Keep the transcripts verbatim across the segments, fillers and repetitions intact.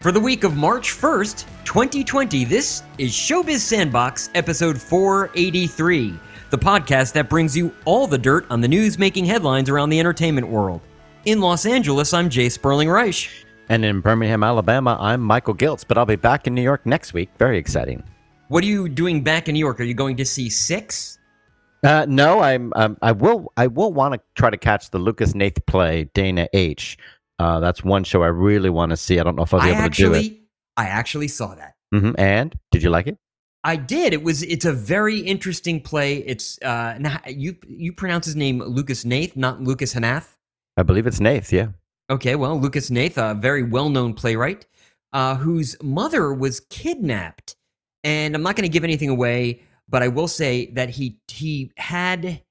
For the week of March first, twenty twenty, this is Showbiz Sandbox, episode four eighty-three, the podcast that brings you all the dirt on the news making headlines around the entertainment world. In Los Angeles, I'm Jay Sperling Reich. And in Birmingham, Alabama, I'm Michael Giltz, but I'll be back in New York next week. Very exciting. What are you doing back in New York? Are you going to see Six? Uh, no, I'm. Um, I will. I will want to try to catch the Lucas Nath play Dana H. Uh, that's one show I really want to see. I don't know if I'll be I able actually, to do it. I actually saw that. Mm-hmm. And did you like it? I did. It was. It's a very interesting play. It's. Uh, now you you pronounce his name Lucas Nath, not Lucas Hanath. I believe it's Nath. Yeah. Okay, well, Lucas Nath, a very well-known playwright, uh, whose mother was kidnapped, and I'm not going to give anything away, but I will say that he he had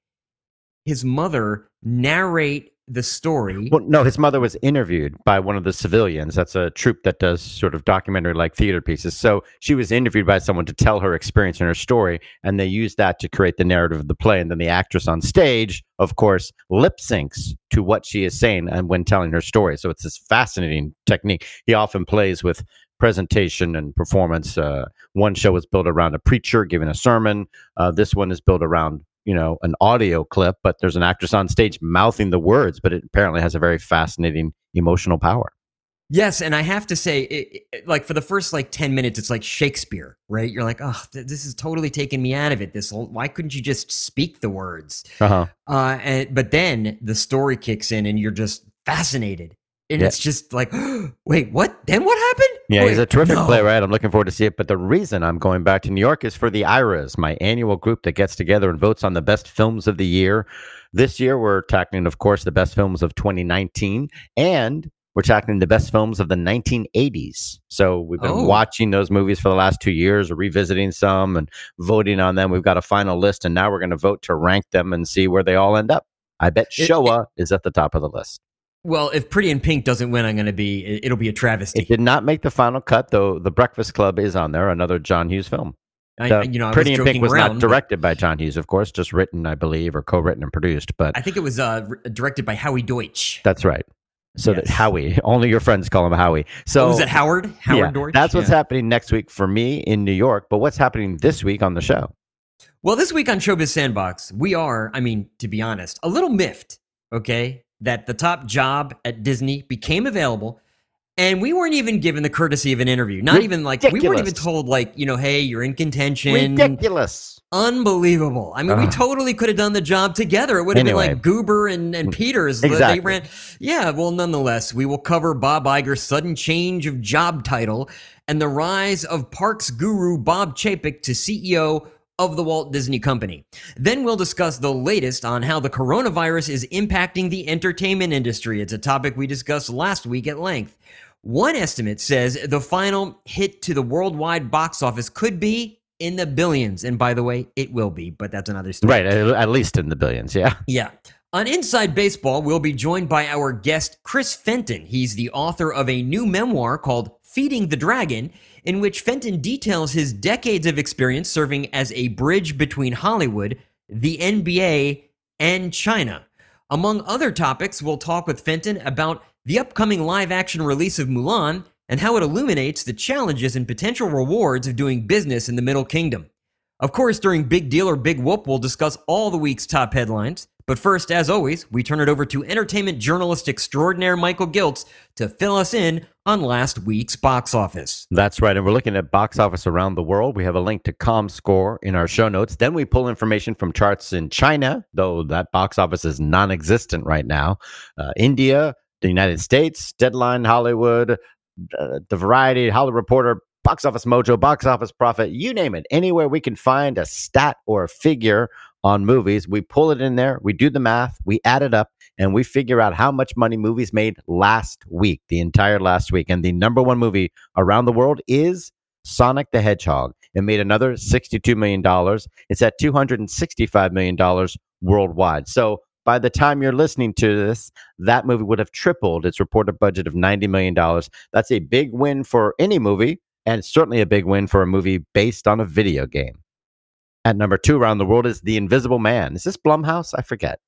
his mother narrate the story. Well, no, his mother was interviewed by one of the civilians. That's a troupe that does sort of documentary-like theater pieces. So she was interviewed by someone to tell her experience and her story, and they used that to create the narrative of the play. And then the actress on stage, of course, lip syncs to what she is saying and when telling her story. So it's this fascinating technique. He often plays with presentation and performance. Uh, one show is built around a preacher giving a sermon. Uh, this one is built around you know, an audio clip, but there's an actress on stage mouthing the words, but it apparently has a very fascinating emotional power. Yes, and I have to say, it, it, like for the first like ten minutes, it's like Shakespeare, right? You're like, oh, th- this is totally taking me out of it. This, whole, why couldn't you just speak the words? Uh-huh. Uh, and but then the story kicks in, and you're just fascinated, and Yeah. it's just like, wait, what? Then what happened? Yeah, Wait, he's a terrific no. playwright. I'm looking forward to see it. But the reason I'm going back to New York is for the I R As, my annual group that gets together and votes on the best films of the year. This year, we're tackling, of course, the best films of twenty nineteen, and we're tackling the best films of the nineteen eighties. So we've been Oh. watching those movies for the last two years, revisiting some and voting on them. We've got a final list, and now we're going to vote to rank them and see where they all end up. I bet It- Showa is at the top of the list. Well, if Pretty in Pink doesn't win, I'm going to be. it- It'll be a travesty. It did not make the final cut, though. The Breakfast Club is on there, another John Hughes film. I, The you know, I Pretty was in joking Pink was around, not but directed by John Hughes, of course, just written, I believe, or co-written and produced. But I think it was uh, r- directed by Howie Deutsch. that's right. So Yes. that Howie, only your friends call him Howie. So Oh, was it Howard? Howard yeah, Deutsch? that's what's Yeah. happening next week for me in New York. But what's happening this week on the show? Well, this week on Showbiz Sandbox, we are, I mean, to be honest, a little miffed, okay, that the top job at Disney became available, and we weren't even given the courtesy of an interview. Not even like, we weren't even Ridiculous. told, like, you know, hey, you're in contention. Ridiculous. Unbelievable. I mean, we Ugh. totally could have done the job together. It would have Anyway. been like Goober and, and Peters. They Exactly. ran. Yeah, well, nonetheless, we will cover Bob Iger's sudden change of job title and the rise of parks guru Bob Chapek to C E O of the Walt Disney Company. Then we'll discuss the latest on how the coronavirus is impacting the entertainment industry. It's a topic we discussed last week at length. One estimate says the final hit to the worldwide box office could be in the billions. And by the way, it will be, but that's another story. Right, at at least in the billions, yeah. Yeah. On Inside Baseball, we'll be joined by our guest, Chris Fenton. He's the author of a new memoir called Feeding the Dragon, in which Fenton details his decades of experience serving as a bridge between Hollywood, the N B A, and China. Among other topics, we'll talk with Fenton about the upcoming live-action release of Mulan and how it illuminates the challenges and potential rewards of doing business in the Middle Kingdom. Of course, during Big Deal or Big Whoop, we'll discuss all the week's top headlines. But first, as always, we turn it over to entertainment journalist extraordinaire Michael Giltz to fill us in on last week's box office. That's right. And we're looking at box office around the world. We have a link to ComScore in our show notes. Then we pull information from charts in China, though that box office is non-existent right now. Uh, India, the United States, Deadline, Hollywood, uh, The Variety, Hollywood Reporter, Box Office Mojo, Box Office Profit, you name it. Anywhere we can find a stat or a figure on movies, we pull it in there, we do the math, we add it up, and we figure out how much money movies made last week, the entire last week. And the number one movie around the world is Sonic the Hedgehog. It made another sixty-two million dollars. It's at two hundred sixty-five million dollars worldwide. So by the time you're listening to this, that movie would have tripled its reported budget of ninety million dollars. That's a big win for any movie, and it's certainly a big win for a movie based on a video game. At number two around the world is The Invisible Man. Is this Blumhouse? I forget.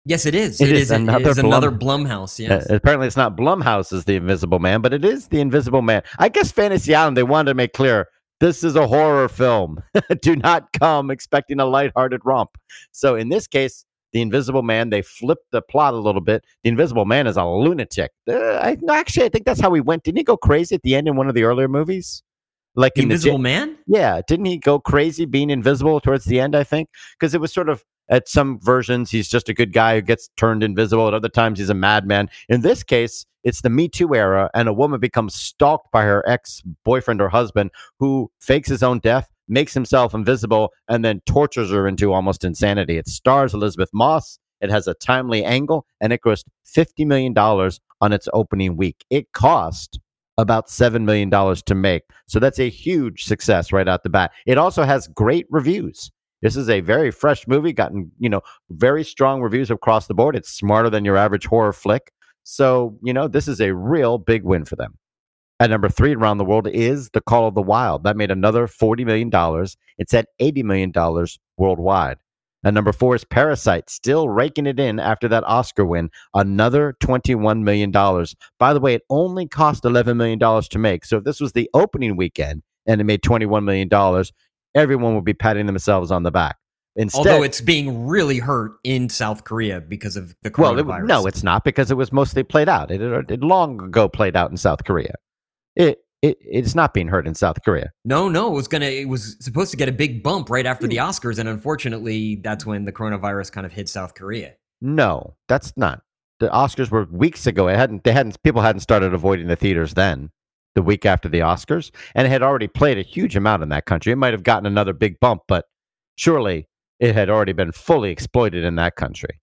Yes, it is. It It is is, it another is another Blum- Blumhouse. Uh, Yes. apparently, it's not Blumhouse is the Invisible Man, but it is the Invisible Man. I guess Fantasy Island, they wanted to make clear this is a horror film. Do not come expecting a lighthearted romp. So in this case, the Invisible Man, they flipped the plot a little bit. The Invisible Man is a lunatic. Uh, I, no, actually, I think that's how he went. Didn't he go crazy at the end in one of the earlier movies? Like The in the Invisible j- Man? Yeah, didn't he go crazy being invisible towards the end, I think? Because it was sort of at some versions he's just a good guy who gets turned invisible. At other times he's a madman. In this case, it's the Me Too era, and a woman becomes stalked by her ex-boyfriend or husband who fakes his own death, makes himself invisible, and then tortures her into almost insanity. It stars Elizabeth Moss. It has a timely angle, and it grossed fifty million dollars on its opening week. It cost about seven million dollars to make. So that's a huge success right out the bat. It also has great reviews. This is a very fresh movie, gotten, you know, very strong reviews across the board. It's smarter than your average horror flick. So, you know, this is a real big win for them. At number three around the world is The Call of the Wild. That made another forty million dollars. It's at eighty million dollars worldwide. And number four is Parasite, still raking it in after that Oscar win, another twenty-one million dollars. By the way, it only cost eleven million dollars to make. So if this was the opening weekend and it made twenty-one million dollars, everyone would be patting themselves on the back. Instead, Although it's being really hurt in South Korea because of the well, coronavirus. it, no, it's not, because it was mostly played out. It had it long ago played out in South Korea. It It, it's not being heard in South Korea. No, no, it was gonna. It was supposed to get a big bump right after the Oscars, and unfortunately, that's when the coronavirus kind of hit South Korea. No, that's not. The Oscars were weeks ago. It hadn't. They hadn't. People hadn't started avoiding the theaters then. The week after the Oscars, and it had already played a huge amount in that country. It might have gotten another big bump, but surely it had already been fully exploited in that country.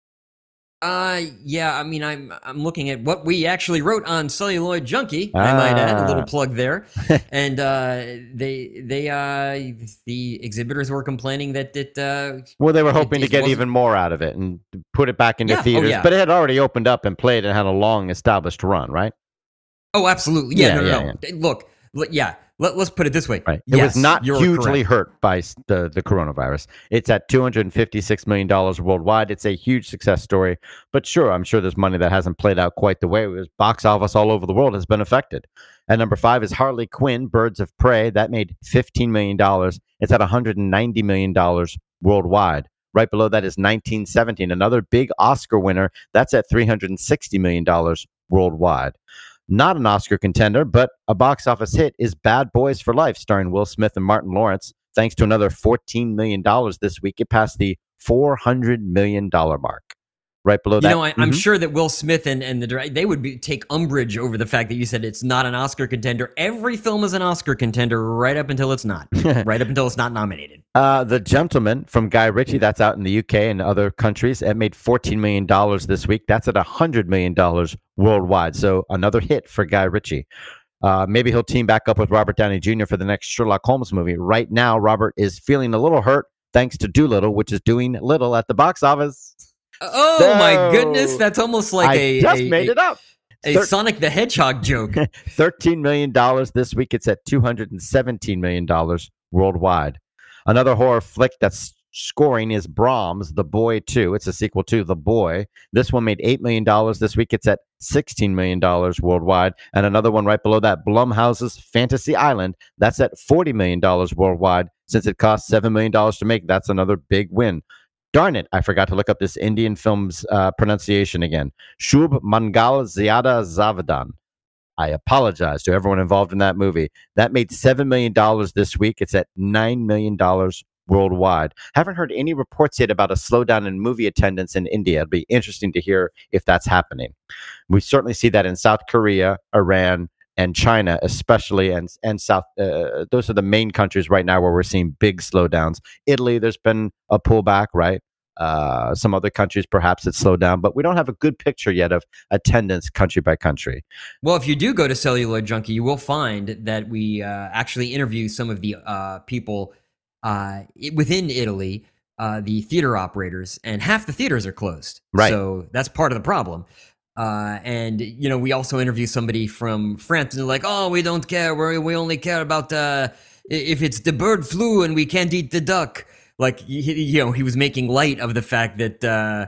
Uh, yeah. I mean, I'm I'm looking at what we actually wrote on Celluloid Junkie. I might add a little Ah. plug there, and uh, they they uh the exhibitors were complaining that it uh Well, they were hoping it to get wasn't- even more out of it and put it back into Yeah. Oh, theaters, yeah. but it had already opened up and played and had a long established run, right? Oh, absolutely. Yeah. Yeah, no, no, yeah, no. Look, look. Yeah. Let, let's put it this way. Right. It Yes, was not you're hugely correct. hurt by s- the, the coronavirus. It's at two hundred fifty-six million dollars worldwide. It's a huge success story. But sure, I'm sure there's money that hasn't played out quite the way it was. Box office all over the world has been affected. And number five is Harley Quinn, Birds of Prey. That made fifteen million dollars. It's at one hundred ninety million dollars worldwide. Right below that is nineteen seventeen, another big Oscar winner. That's at three hundred sixty million dollars worldwide. Not an Oscar contender, but a box office hit is Bad Boys for Life, starring Will Smith and Martin Lawrence. Thanks to another fourteen million dollars this week, it passed the four hundred million dollars mark. Right below You that. know, I, I'm Mhm. sure that Will Smith and, and the direct, they would be, take umbrage over the fact that you said it's not an Oscar contender. Every film is an Oscar contender right up until it's not. Right up until it's not nominated. Uh, The Gentleman from Guy Ritchie, that's out in the U K and other countries. It made fourteen million dollars this week. That's at one hundred million dollars worldwide. So another hit for Guy Ritchie. Uh, maybe he'll team back up with Robert Downey Junior for the next Sherlock Holmes movie. Right now, Robert is feeling a little hurt thanks to Doolittle, which is doing little at the box office. Oh No. my goodness, that's almost like I a just a, made a, it up. a Thir- Sonic the Hedgehog joke. thirteen million dollars this week. It's at two hundred seventeen million dollars worldwide. Another horror flick that's scoring is Brahms, The Boy two. It's a sequel to The Boy. This one made eight million dollars this week. It's at sixteen million dollars worldwide. And another one right below that, Blumhouse's Fantasy Island. That's at forty million dollars worldwide. Since it cost seven million dollars to make, that's another big win. Darn it, I forgot to look up this Indian film's uh, pronunciation again. Shubh Mangal Zyada Zavadan. I apologize to everyone involved in that movie. That made seven million dollars this week. It's at nine million dollars worldwide. Haven't heard any reports yet about a slowdown in movie attendance in India. It'd be interesting to hear if that's happening. We certainly see that in South Korea, Iran, and China, especially, and and South. Uh, those are the main countries right now where we're seeing big slowdowns. Italy, there's been a pullback, right? Uh, some other countries, perhaps it's slowed down, but we don't have a good picture yet of attendance country by country. Well, if you do go to Celluloid Junkie, you will find that we uh, actually interview some of the uh, people uh, i- within Italy, uh, the theater operators, and half the theaters are closed. Right. So that's part of the problem. Uh, and, you know, we also interview somebody from France, and they're like, oh, we don't care. we we only care about uh, i- if it's the bird flu and we can't eat the duck. Like, he, you know, he was making light of the fact that, uh,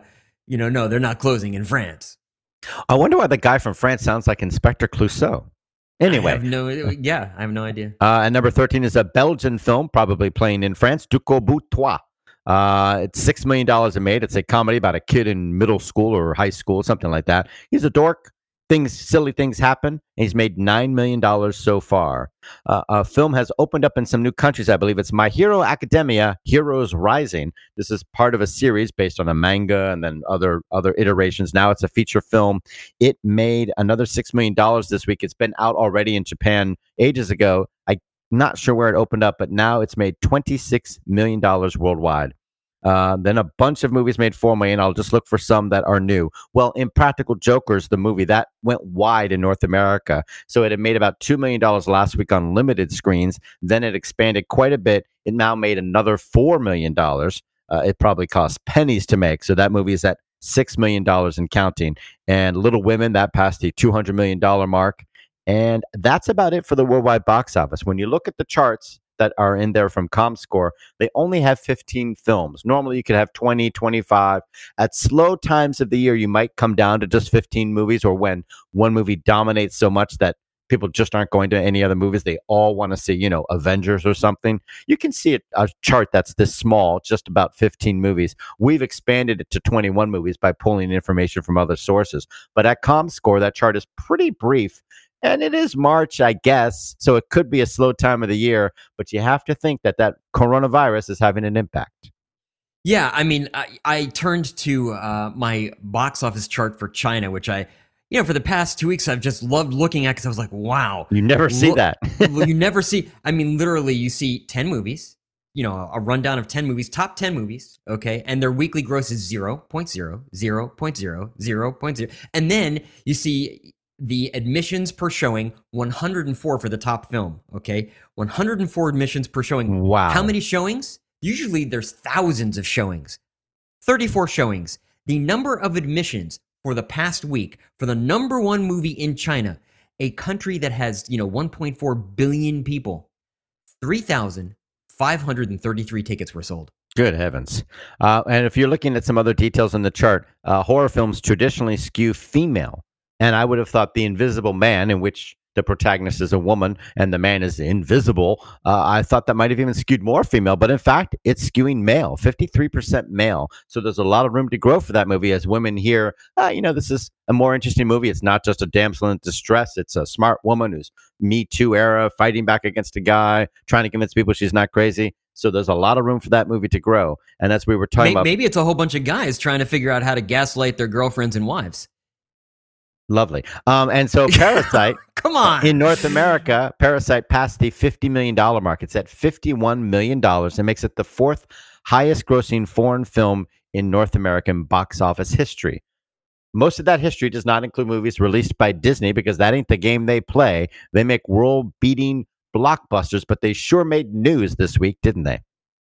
you know, no, they're not closing in France. I wonder why the guy from France sounds like Inspector Clouseau. Anyway. I have no, yeah, I have no idea. Uh, and number thirteen is a Belgian film, probably playing in France, Du coup bout toi. Uh, it's six million dollars it made. It's a comedy about a kid in middle school or high school, something like that. He's a dork. Things, silly things happen. And he's made nine million dollars so far. Uh, a film has opened up in some new countries, I believe. It's My Hero Academia, Heroes Rising. This is part of a series based on a manga and then other other iterations. Now it's a feature film. It made another six million dollars this week. It's been out already in Japan ages ago. I'm not sure where it opened up, but now it's made twenty-six million dollars worldwide. Uh, then a bunch of movies made four million dollars. I'll just look for some that are new. Well, Impractical Jokers, the movie, that went wide in North America. So it had made about two million dollars last week on limited screens. Then it expanded quite a bit. It now made another four million dollars. Uh, it probably cost pennies to make. So that movie is at six million dollars and counting. And Little Women, that passed the two hundred million dollars mark. And that's about it for the worldwide box office. When you look at the charts that are in there from ComScore, they only have fifteen films. Normally you could have twenty, twenty-five. At slow times of the year, you might come down to just fifteen movies, or when one movie dominates so much that people just aren't going to any other movies. They all want to see, you know, Avengers or something. You can see it, a chart that's this small, just about fifteen movies. We've expanded it to twenty-one movies by pulling information from other sources. But at ComScore, that chart is pretty brief. And it is March, I guess, so it could be a slow time of the year, but you have to think that that coronavirus is having an impact. Yeah, I mean, I, I turned to uh, my box office chart for China, which I, you know, for the past two weeks, I've just loved looking at because I was like, wow. You never see look, that. You never see, I mean, literally, you see ten movies, you know, a rundown of ten movies, top ten movies, okay, and their weekly gross is zero point zero, zero point zero, zero point zero. And then you see the admissions per showing, one hundred four for the top film, okay? one hundred four admissions per showing. Wow. How many showings? Usually there's thousands of showings. thirty-four showings. The number of admissions for the past week for the number one movie in China, a country that has, you know, one point four billion people, three thousand five hundred thirty-three tickets were sold. Good heavens. Uh, and if you're looking at some other details in the chart, uh, horror films traditionally skew female. And I would have thought The Invisible Man, in which the protagonist is a woman and the man is invisible, uh, I thought that might have even skewed more female. But in fact, it's skewing male, fifty-three percent male. So there's a lot of room to grow for that movie as women hear, ah, you know, this is a more interesting movie. It's not just a damsel in distress. It's a smart woman who's Me Too era, fighting back against a guy, trying to convince people she's not crazy. So there's a lot of room for that movie to grow. And as we were talking maybe, about... Maybe it's a whole bunch of guys trying to figure out how to gaslight their girlfriends and wives. Lovely. Um, and so Parasite, come on, in North America, Parasite passed the fifty million dollars mark. It's at fifty-one million dollars and makes it the fourth highest grossing foreign film in North American box office history. Most of that history does not include movies released by Disney because that ain't the game they play. They make world-beating blockbusters, but they sure made news this week, didn't they?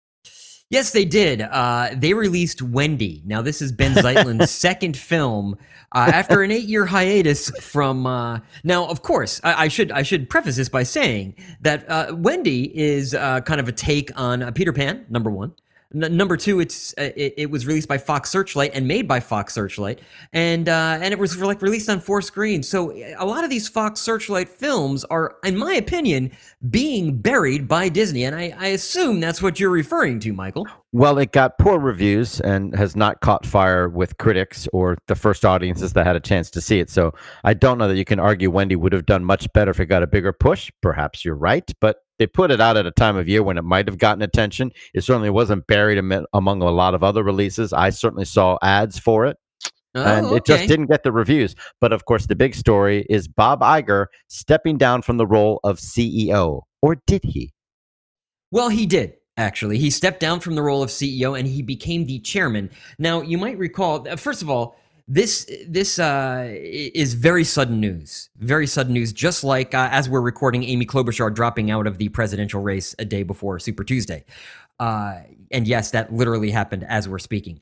Yes, they did. Uh, they released Wendy. Now, this is Ben Zeitlin's second film uh, after an eight-year hiatus from. Uh, now, of course, I, I should I should preface this by saying that uh, Wendy is uh, kind of a take on uh, Peter Pan. Number one. N- number two, it's uh, it, it was released by Fox Searchlight and made by Fox Searchlight, and uh, and it was like released on four screens. So a lot of these Fox Searchlight films are, in my opinion, being buried by Disney, and I, I assume that's what you're referring to, Michael. Well, it got poor reviews and has not caught fire with critics or the first audiences that had a chance to see it. So I don't know that you can argue Wendy would have done much better if it got a bigger push. Perhaps you're right, but they put it out at a time of year when it might have gotten attention. It certainly wasn't buried am- among a lot of other releases. I certainly saw ads for it. Oh, and it okay. just didn't get the reviews. But of course, the big story is Bob Iger stepping down from the role of C E O. Or did he? Well, he did. Actually, he stepped down from the role of C E O and he became the chairman. Now, you might recall, first of all, this this uh, is very sudden news. Very sudden news, just like uh, as we're recording, Amy Klobuchar dropping out of the presidential race a day before Super Tuesday. Uh, and yes, that literally happened as we're speaking.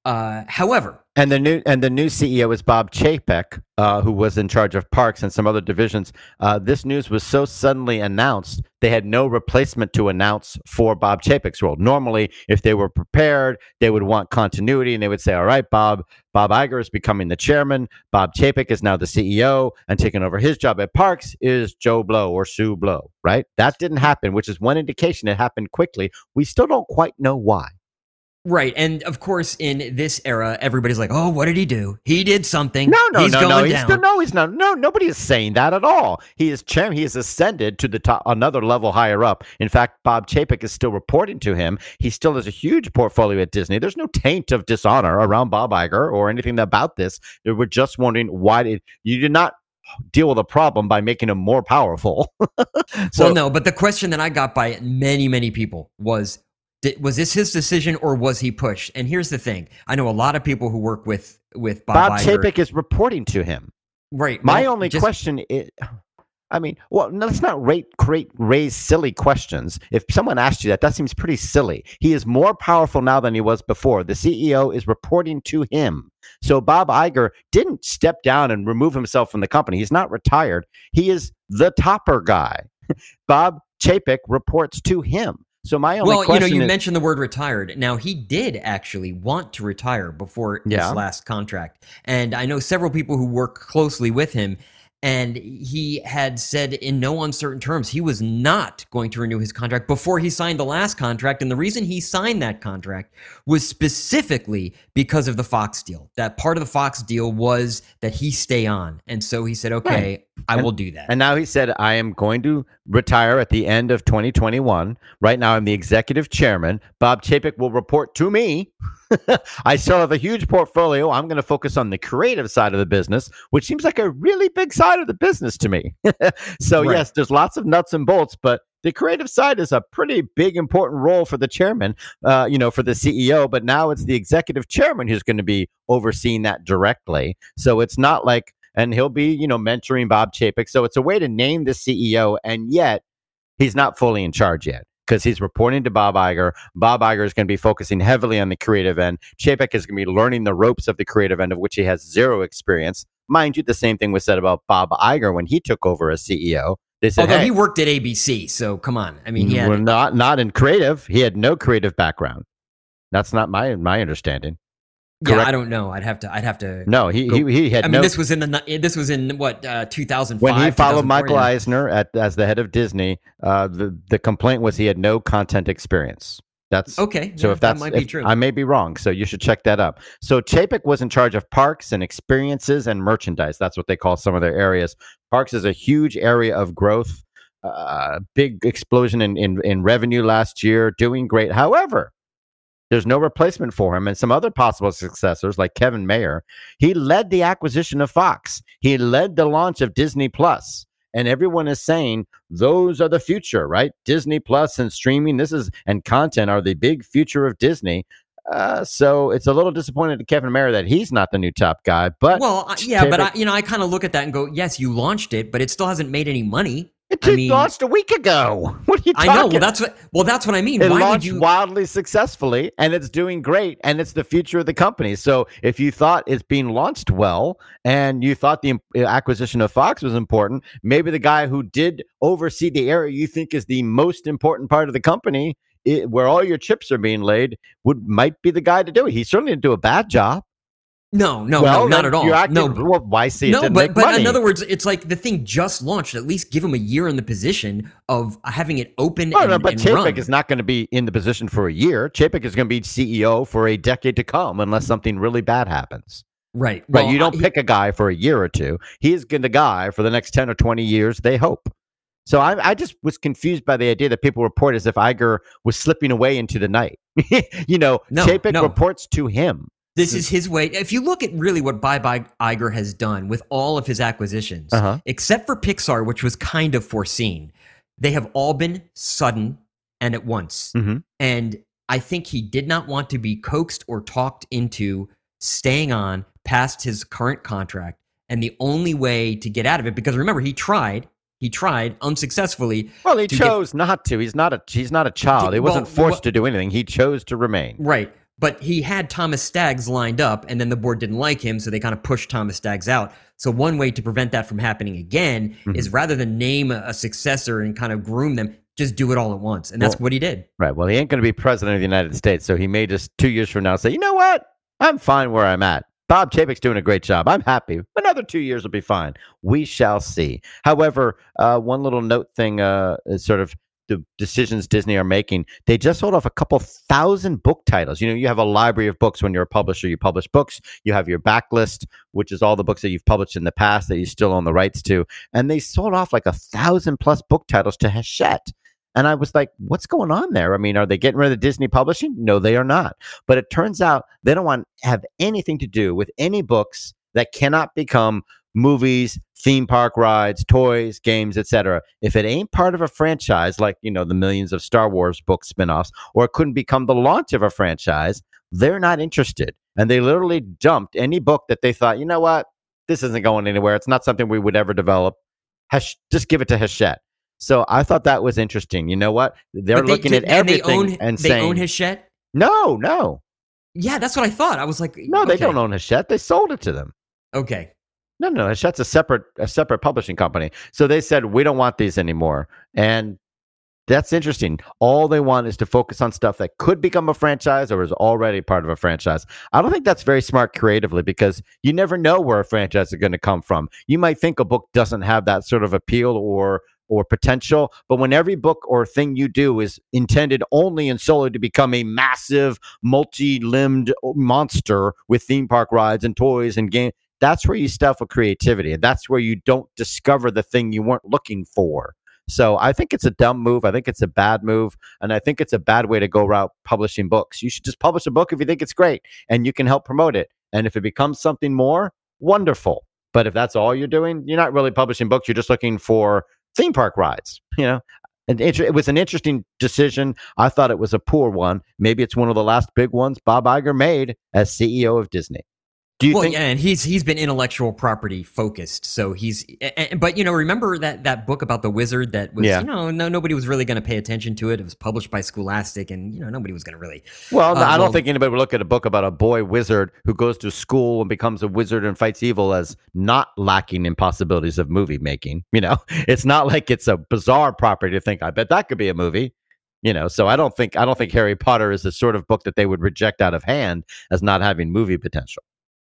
Uh, however, And the new and the new C E O is Bob Chapek, uh, who was in charge of parks and some other divisions. Uh, this news was so suddenly announced, they had no replacement to announce for Bob Chapek's role. Normally, if they were prepared, they would want continuity, and they would say, "All right, Bob, Bob Iger is becoming the chairman. Bob Chapek is now the C E O, and taking over his job at Parks is Joe Blow or Sue Blow." Right? That didn't happen, which is one indication it happened quickly. We still don't quite know why. right. And of course, in this era, everybody's like, "Oh, what did he do? He did something. No, no, he's no, going no. He's down." still, no, he's not. No, nobody is saying that at all. He is chairman. He has ascended to the top, another level higher up. In fact, Bob Chapek is still reporting to him. He still has a huge portfolio at Disney. There's no taint of dishonor around Bob Iger or anything about this. We're just wondering why did you did not deal with a problem by making him more powerful. so well, no, but the question that I got by many, many people was, did, was this his decision or was he pushed? And here's the thing. I know a lot of people who work with, with Bob, Bob Iger. Chapek is reporting to him. Right. My well, only just, question is, I mean, well, no, let's not rate, create, raise silly questions. If someone asked you that, that seems pretty silly. He is more powerful now than he was before. The C E O is reporting to him. So Bob Iger didn't step down and remove himself from the company. He's not retired. He is the topper guy. Bob Chapek reports to him. So my only well, question you know, you is, mentioned the word retired. Now, he did actually want to retire before Yeah. his last contract. And I know several people who work closely with him, and he had said in no uncertain terms he was not going to renew his contract before he signed the last contract. And the reason he signed that contract was specifically because of the Fox deal. That part of the Fox deal was that he stay on. And so he said, okay, Right. I And- will do that. And now he said, I am going to retire at the end of twenty twenty-one. Right now, I'm the executive chairman. Bob Chapek will report to me. I still have a huge portfolio. I'm going to focus on the creative side of the business, which seems like a really big side of the business to me. so, Right. yes, there's lots of nuts and bolts, but the creative side is a pretty big, important role for the chairman, uh, you know, for the C E O. But now it's the executive chairman who's going to be overseeing that directly. So it's not like, and he'll be, you know, mentoring Bob Chapek. So it's a way to name the C E O, and yet he's not fully in charge yet because he's reporting to Bob Iger. Bob Iger is going to be focusing heavily on the creative end. Chapek is going to be learning the ropes of the creative end, of which he has zero experience. Mind you, the same thing was said about Bob Iger when he took over as C E O. They said, Although hey, he worked at A B C, so come on. I mean, he had well, not not in creative. He had no creative background. That's not my my understanding. yeah, correct. I don't know. I'd have to. I'd have to. No, he Go- he, he had I mean, no. this was in the. ni- This was in what uh, two thousand five. When he followed two thousand four, Michael yeah. Eisner at, as the head of Disney, uh, the the complaint was he had no content experience. That's Okay, So yeah, if that's that might be if- true. I may be wrong, so you should check that up. So Chapek was in charge of parks and experiences and merchandise. That's what they call some of their areas. Parks is a huge area of growth, uh, big explosion in, in in revenue last year, doing great. However, there's no replacement for him, and some other possible successors like Kevin Mayer. He led the acquisition of Fox. He led the launch of Disney Plus. And everyone is saying those are the future, right? Disney Plus and streaming, this is and content are the big future of Disney. Uh, so it's a little disappointed to Kevin Mayer that he's not the new top guy. But Well, I- yeah, but I, Chapek- you know, I kind of look at that and go, yes, you launched it, but it still hasn't made any money. it I mean, launched a week ago. What are you I talking? know. Well, that's what. Well, that's what I mean. It Why would launched you? wildly successfully, and it's doing great, and it's the future of the company. So if you thought it's being launched well, and you thought the uh, acquisition of Fox was important, maybe the guy who did oversee the area you think is the most important part of the company, it, where all your chips are being laid, would might be the guy to do it. He certainly didn't do a bad job. No, no, well, no, not then at all. You're acting, no, well, why see it no, didn't but make but money? in other words, it's like the thing just launched. At least give him a year in the position of having it open No, and, no, but and Chapek run. is not going to be in the position for a year. Chapek is going to be C E O for a decade to come, unless something really bad happens. right. Right, Well, you don't I- pick a guy for a year or two. He's good the guy for the next ten or twenty years, they hope. So I, I just was confused by the idea that people report as if Iger was slipping away into the night. you know, No, Chapek no. reports to him. This is his way. If you look at really what Bye Bye Iger has done with all of his acquisitions, Uh-huh. except for Pixar, which was kind of foreseen, they have all been sudden and at once. Mhm. And I think he did not want to be coaxed or talked into staying on past his current contract. And the only way to get out of it, because remember, he tried, he tried unsuccessfully. Well, he to get- chose not to. He's not a he's not a child. He wasn't Well, forced well- to do anything. He chose to remain. Right. But he had Thomas Staggs lined up, and then the board didn't like him, so they kind of pushed Thomas Staggs out. So one way to prevent that from happening again mm-hmm. is rather than name a successor and kind of groom them, just do it all at once. And that's well, what he did. Right. Well, he ain't going to be president of the United States, so he may just two years from now say, you know what? I'm fine where I'm at. Bob Chapek's doing a great job. I'm happy. Another two years will be fine. We shall see. However, uh, one little note thing uh, is sort of the decisions Disney are making. They just sold off a couple thousand book titles. You know, you have a library of books when you're a publisher. You publish books. You have your backlist, which is all the books that you've published in the past that you still own the rights to. And they sold off like a thousand plus book titles to Hachette. And I was like, what's going on there? I mean, are they getting rid of Disney Publishing? No, they are not. But it turns out they don't want to have anything to do with any books that cannot become movies, theme park rides, toys, games, et cetera. If it ain't part of a franchise, like, you know, the millions of Star Wars book spinoffs, or it couldn't become the launch of a franchise, they're not interested. And they literally dumped any book that they thought, you know what, this isn't going anywhere. It's not something we would ever develop. Hash- just give it to Hachette. So I thought that was interesting. You know what? They're they, looking at everything and, they own, and they saying, they own Hachette? No, no. Yeah, that's what I thought. I was like, no, okay. They don't own Hachette. They sold it to them. Okay. No, no, Hachette's a separate, a separate publishing company. So they said, we don't want these anymore. And that's interesting. All they want is to focus on stuff that could become a franchise or is already part of a franchise. I don't think that's very smart creatively because you never know where a franchise is going to come from. You might think a book doesn't have that sort of appeal or or potential, but when every book or thing you do is intended only and solely to become a massive, multi-limbed monster with theme park rides and toys and games, that's where you stuff with creativity. And that's where you don't discover the thing you weren't looking for. So I think it's a dumb move. I think it's a bad move. And I think it's a bad way to go about publishing books. You should just publish a book if you think it's great and you can help promote it. And if it becomes something more, wonderful. But if that's all you're doing, you're not really publishing books. You're just looking for theme park rides, you know. And it was an interesting decision. I thought it was a poor one. Maybe it's one of the last big ones Bob Iger made as C E O of Disney. Do you well, think? Yeah, and he's he's been intellectual property focused. So he's, and, but you know, remember that that book about the wizard that was, yeah. you know, no nobody was really going to pay attention to it. It was published by Scholastic, and you know, nobody was going to really. Well, uh, I don't well, think anybody would look at a book about a boy wizard who goes to school and becomes a wizard and fights evil as not lacking in possibilities of movie making. You know, it's not like it's a bizarre property to think, I bet that could be a movie. You know, so I don't think I don't think Harry Potter is the sort of book that they would reject out of hand as not having movie potential.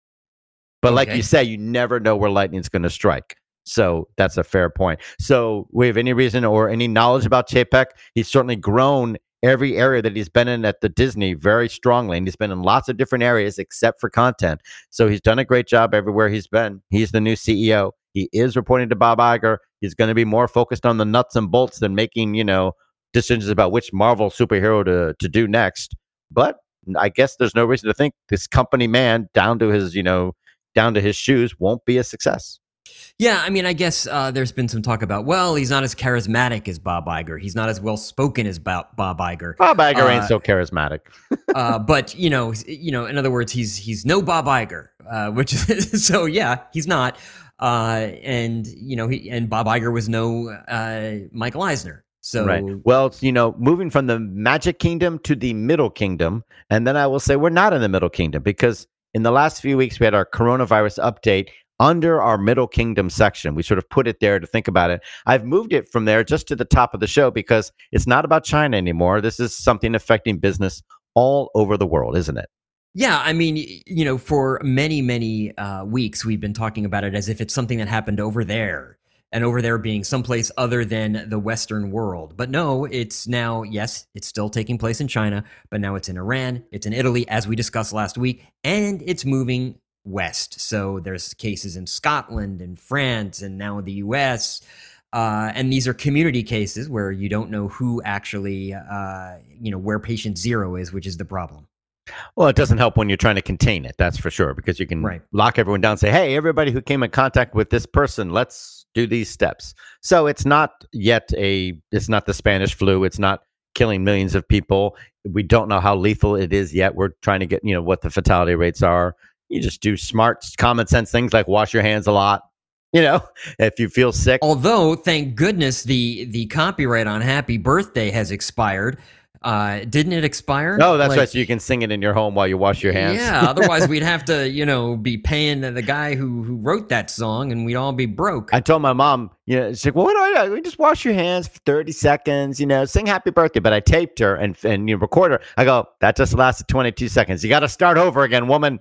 But like okay. you say, you never know where lightning's going to strike. So that's a fair point. So we have any reason or any knowledge about Chapek? He's certainly grown every area that he's been in at the Disney very strongly. And he's been in lots of different areas except for content. So he's done a great job everywhere he's been. He's the new C E O. He is reporting to Bob Iger. He's going to be more focused on the nuts and bolts than making, you know, decisions about which Marvel superhero to, to do next. But I guess there's no reason to think this company man down to his, you know, down to his shoes won't be a success. Yeah, I mean, I guess uh, there's been some talk about, well, he's not as charismatic as Bob Iger. He's not as well-spoken as Bob, Bob Iger. Bob Iger uh, ain't so charismatic. uh, but, you know, you know, in other words, he's he's no Bob Iger, uh, which is, so, yeah, he's not. Uh, and, you know, he and Bob Iger was no uh, Michael Eisner. So, right. Well, it's, you know, moving from the Magic Kingdom to the Middle Kingdom, and then I will say we're not in the Middle Kingdom because in the last few weeks, we had our coronavirus update under our Middle Kingdom section. We sort of put it there to think about it. I've moved it from there just to the top of the show because it's not about China anymore. This is something affecting business all over the world, isn't it? Yeah, I mean, you know, for many, many uh, weeks, we've been talking about it as if it's something that happened over there. And over there being someplace other than the Western world. But no, it's now, yes, it's still taking place in China, but now it's in Iran, it's in Italy, as we discussed last week, and it's moving west. So there's cases in Scotland and France and now the U S. Uh, and these are community cases where you don't know who actually, uh, you know, where patient zero is, which is the problem. Well, it doesn't help when you're trying to contain it, that's for sure, because you can right. lock everyone down and say, hey, everybody who came in contact with this person, let's do these steps. So it's not yet a, it's not the Spanish flu. It's not killing millions of people. We don't know how lethal it is yet. We're trying to get, you know, what the fatality rates are. You just do smart, common sense things like wash your hands a lot. You know, if you feel sick. Although, thank goodness, the the copyright on Happy Birthday has expired. Uh, didn't it expire? Oh, that's Like, right. So you can sing it in your home while you wash your hands. Yeah, otherwise we'd have to, you know, be paying the guy who, who wrote that song, and we'd all be broke. I told my mom, you know, she's like, well, what do I do? We just wash your hands for thirty seconds, you know, sing happy birthday. But I taped her and, and you record her. I go, that just lasted twenty-two seconds. You got to start over again, woman.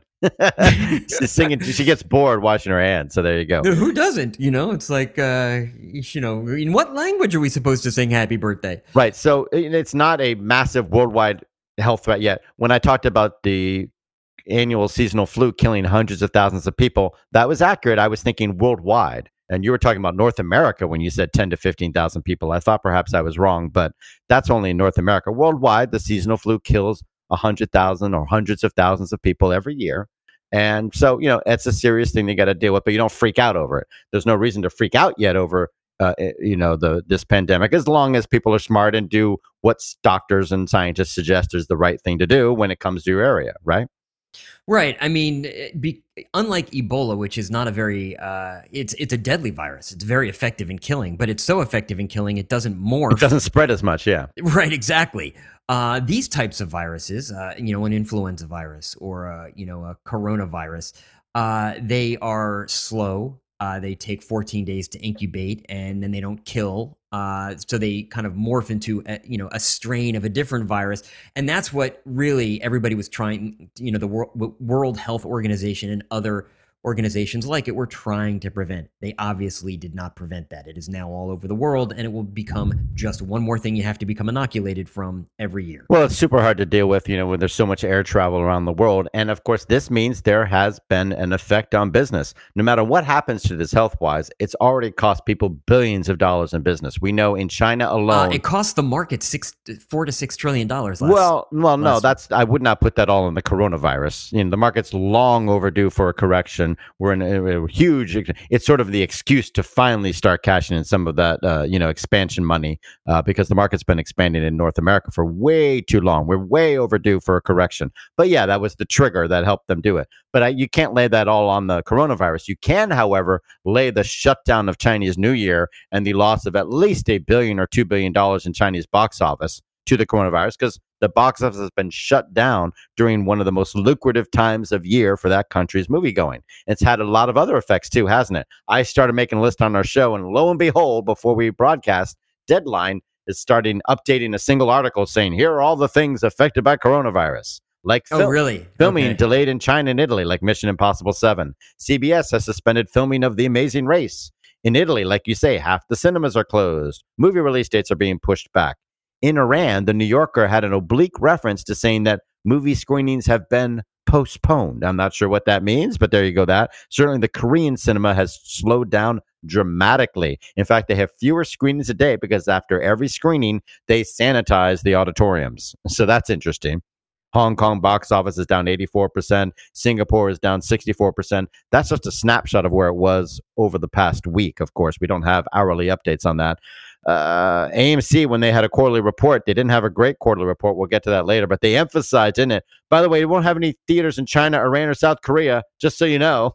She's singing. She gets bored washing her hands. So there you go. Who doesn't? You know, it's like, uh, you know, in what language are we supposed to sing happy birthday? Right. So it's not a massive worldwide health threat yet. When I talked about the annual seasonal flu killing hundreds of thousands of people, that was accurate. I was thinking worldwide. And you were talking about North America when you said ten to fifteen thousand people. I thought perhaps I was wrong, but that's only in North America. Worldwide, the seasonal flu kills one hundred thousand or hundreds of thousands of people every year. And so, you know, it's a serious thing you got to deal with, but you don't freak out over it. There's no reason to freak out yet over, uh, you know, the this pandemic, as long as people are smart and do what doctors and scientists suggest is the right thing to do when it comes to your area, right? Right. I mean, be, unlike Ebola, which is not a very, uh, it's it's a deadly virus. It's very effective in killing, but it's so effective in killing it doesn't morph. It doesn't spread as much, yeah. Right. Exactly. Uh, these types of viruses, uh, you know, an influenza virus or a, you know, a coronavirus, uh, they are slow. Uh, they take fourteen days to incubate, and then they don't kill. Uh, so they kind of morph into a, you know, a strain of a different virus, and that's what really everybody was trying. You know, the World, World Health Organization and other organizations like it were trying to prevent. They obviously did not prevent that. It is now all over the world, and it will become just one more thing you have to become inoculated from every year. Well, it's super hard to deal with, you know, when there's so much air travel around the world. And of course, this means there has been an effect on business. No matter what happens to this health-wise, it's already cost people billions of dollars in business. We know in China alone, uh, it cost the market six, four to six trillion dollars. Last, well, well, no, last that's I would not put that all in the coronavirus. You know, the market's long overdue for a correction. We're in a, a huge. It's sort of the excuse to finally start cashing in some of that, uh, you know, expansion money uh, because the market's been expanding in North America for way too long. We're way overdue for a correction. But yeah, that was the trigger that helped them do it. But uh, you can't lay that all on the coronavirus. You can, however, lay the shutdown of Chinese New Year and the loss of at least a billion or two billion dollars in Chinese box office to the coronavirus, because the box office has been shut down during one of the most lucrative times of year for that country's movie going. It's had a lot of other effects too, hasn't it? I started making a list on our show, and lo and behold, before we broadcast, Deadline is starting updating a single article saying, here are all the things affected by coronavirus. Like oh, fil- really? filming Okay. delayed in China and Italy, like Mission Impossible seven. C B S has suspended filming of The Amazing Race. In Italy, like you say, half the cinemas are closed. Movie release dates are being pushed back. In Iran, the New Yorker had an oblique reference to saying that movie screenings have been postponed. I'm not sure what that means, but there you go. That certainly the Korean cinema has slowed down dramatically. In fact, they have fewer screenings a day because after every screening, they sanitize the auditoriums. So that's interesting. Hong Kong box office is down eighty-four percent. Singapore is down sixty-four percent. That's just a snapshot of where it was over the past week. Of course, we don't have hourly updates on that. Uh, A M C, when they had a quarterly report, they didn't have a great quarterly report. We'll get to that later, but they emphasized in it, by the way, we won't have any theaters in China, Iran, or South Korea, just so you know.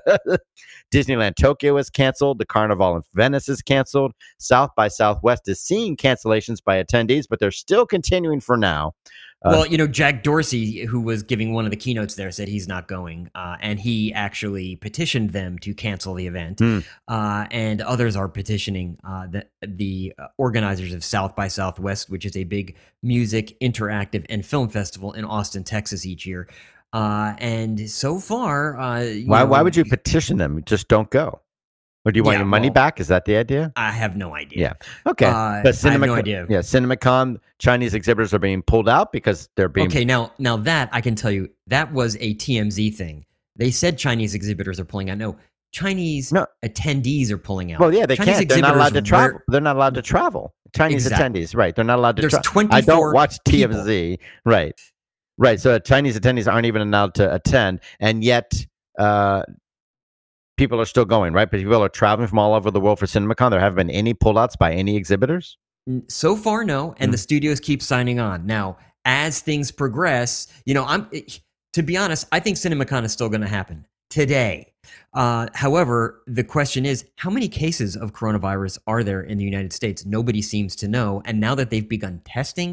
Disneyland Tokyo is canceled. The Carnival in Venice is canceled. South by Southwest is seeing cancellations by attendees, but they're still continuing for now. Uh, Well, you know, Jack Dorsey, who was giving one of the keynotes there, said he's not going, uh, and he actually petitioned them to cancel the event. Hmm. Uh, and others are petitioning uh, the the organizers of South by Southwest, which is a big music, interactive, and film festival in Austin, Texas, each year. Uh, and so far, uh, you why? know, Why would you petition them? Just don't go. Or do you want Yeah, your money well, back? Is that the idea? I have no idea. Yeah. Okay. Uh, but I have no CinemaCon, idea. yeah, CinemaCon, Chinese exhibitors are being pulled out because they're being. Okay, now now that I can tell you, that was a T M Z thing. They said Chinese exhibitors are pulling out. No, Chinese No. attendees are pulling out. Well, yeah, they Chinese can't. They're not allowed to exhibitors travel. rare- They're not allowed to travel. Chinese Exactly. attendees, right? They're not allowed to There's travel. I twenty-four don't watch T M Z, right? Right. So Chinese attendees aren't even allowed to attend, and yet uh, people are still going, right? But people are traveling from all over the world for CinemaCon. There haven't been any pullouts by any exhibitors. So far, no, and Hmm. the studios keep signing on. Now, as things progress, you know, I'm to be honest, I think CinemaCon is still going to happen today. Uh, however, the question is, how many cases of coronavirus are there in the United States? Nobody seems to know. And now that they've begun testing,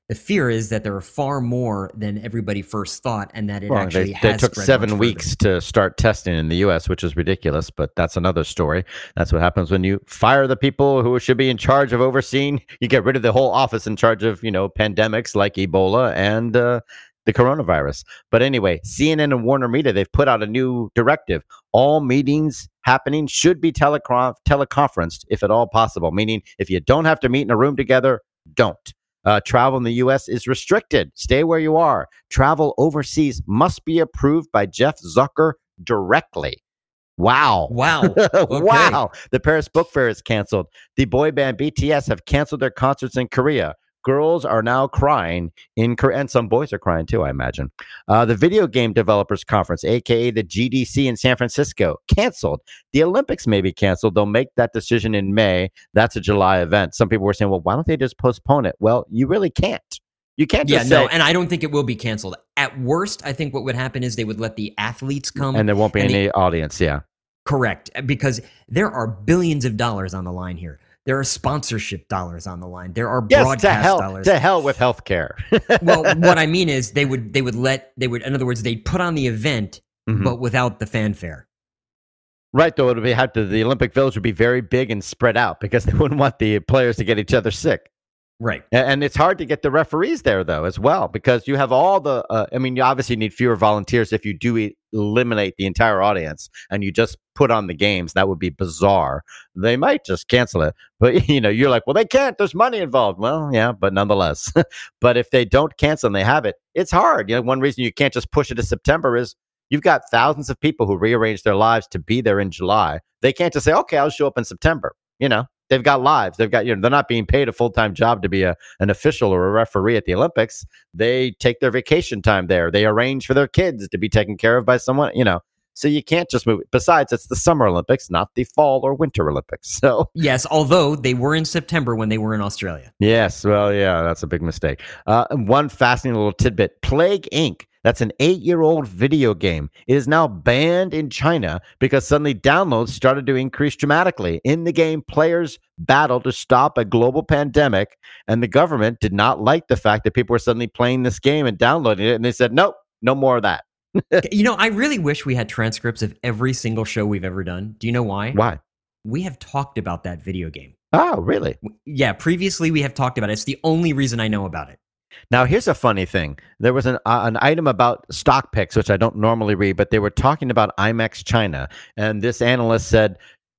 The fear is that there are far more than everybody first thought, and that it Well, actually they, has they took spread seven much weeks to start testing in the U S, which is ridiculous, but that's another story. That's what happens when you fire the people who should be in charge of overseeing. You get rid of the whole office in charge of, you know, pandemics like Ebola and uh, the coronavirus. But anyway, C N N and Warner Media, they've put out a new directive. All meetings happening should be telecon- teleconferenced if at all possible, meaning if you don't have to meet in a room together, don't. Uh, travel in the U S is restricted. Stay where you are. Travel overseas must be approved by Jeff Zucker directly. Wow. Wow. Okay. Wow. The Paris Book Fair is canceled. The boy band B T S have canceled their concerts in Korea. Girls are now crying in Korea, and some boys are crying too, I imagine. Uh, the Video Game Developers Conference, a k a the G D C in San Francisco, canceled. The Olympics may be canceled. They'll make that decision in May. That's a July event. Some people were saying, well, why don't they just postpone it? Well, you really can't. You can't Yeah, just no, say, and I don't think it will be canceled. At worst, I think what would happen is they would let the athletes come. and there won't be and any they- audience. Yeah. Correct, because there are billions of dollars on the line here. There are sponsorship dollars on the line. There are Yes, broadcast to hell, dollars. to hell with healthcare. Well, what I mean is they would they would let they would in other words they'd put on the event Mhm. but without the fanfare. Right, though, it would be had to, the Olympic Village would be very big and spread out because they wouldn't want the players to get each other sick. Right. A- And it's hard to get the referees there, though, as well, because you have all the, uh, I mean, you obviously need fewer volunteers if you do e- eliminate the entire audience and you just put on the games. That would be bizarre. They might just cancel it. But, you know, you're like, well, they can't. There's money involved. Well, yeah, but nonetheless. But if they don't cancel and they have it, it's hard. You know, one reason you can't just push it to September is you've got thousands of people who rearrange their lives to be there in July. They can't just say, okay, I'll show up in September. You know, they've got lives. They've got, you know, they're not being paid a full-time job to be a, an official or a referee at the Olympics. They take their vacation time there. They arrange for their kids to be taken care of by someone, you know. So you can't just move. Besides, it's the Summer Olympics, not the Fall or Winter Olympics. So Yes, although they were in September when they were in Australia. yes, well, yeah, that's a big mistake. Uh, and one fascinating little tidbit: Plague Incorporated. That's an eight-year-old video game. It is now banned in China because suddenly downloads started to increase dramatically. In the game, players battled to stop a global pandemic, and the government did not like the fact that people were suddenly playing this game and downloading it, and they said, nope, no more of that. You know, I really wish we had transcripts of every single show we've ever done. Do you know why? Why? We have talked about that video game. Oh, really? Yeah, previously we have talked about it. It's the only reason I know about it. Now, here's a funny thing. There was an uh, an item about stock picks, which I don't normally read, but they were talking about IMAX China. And this analyst said,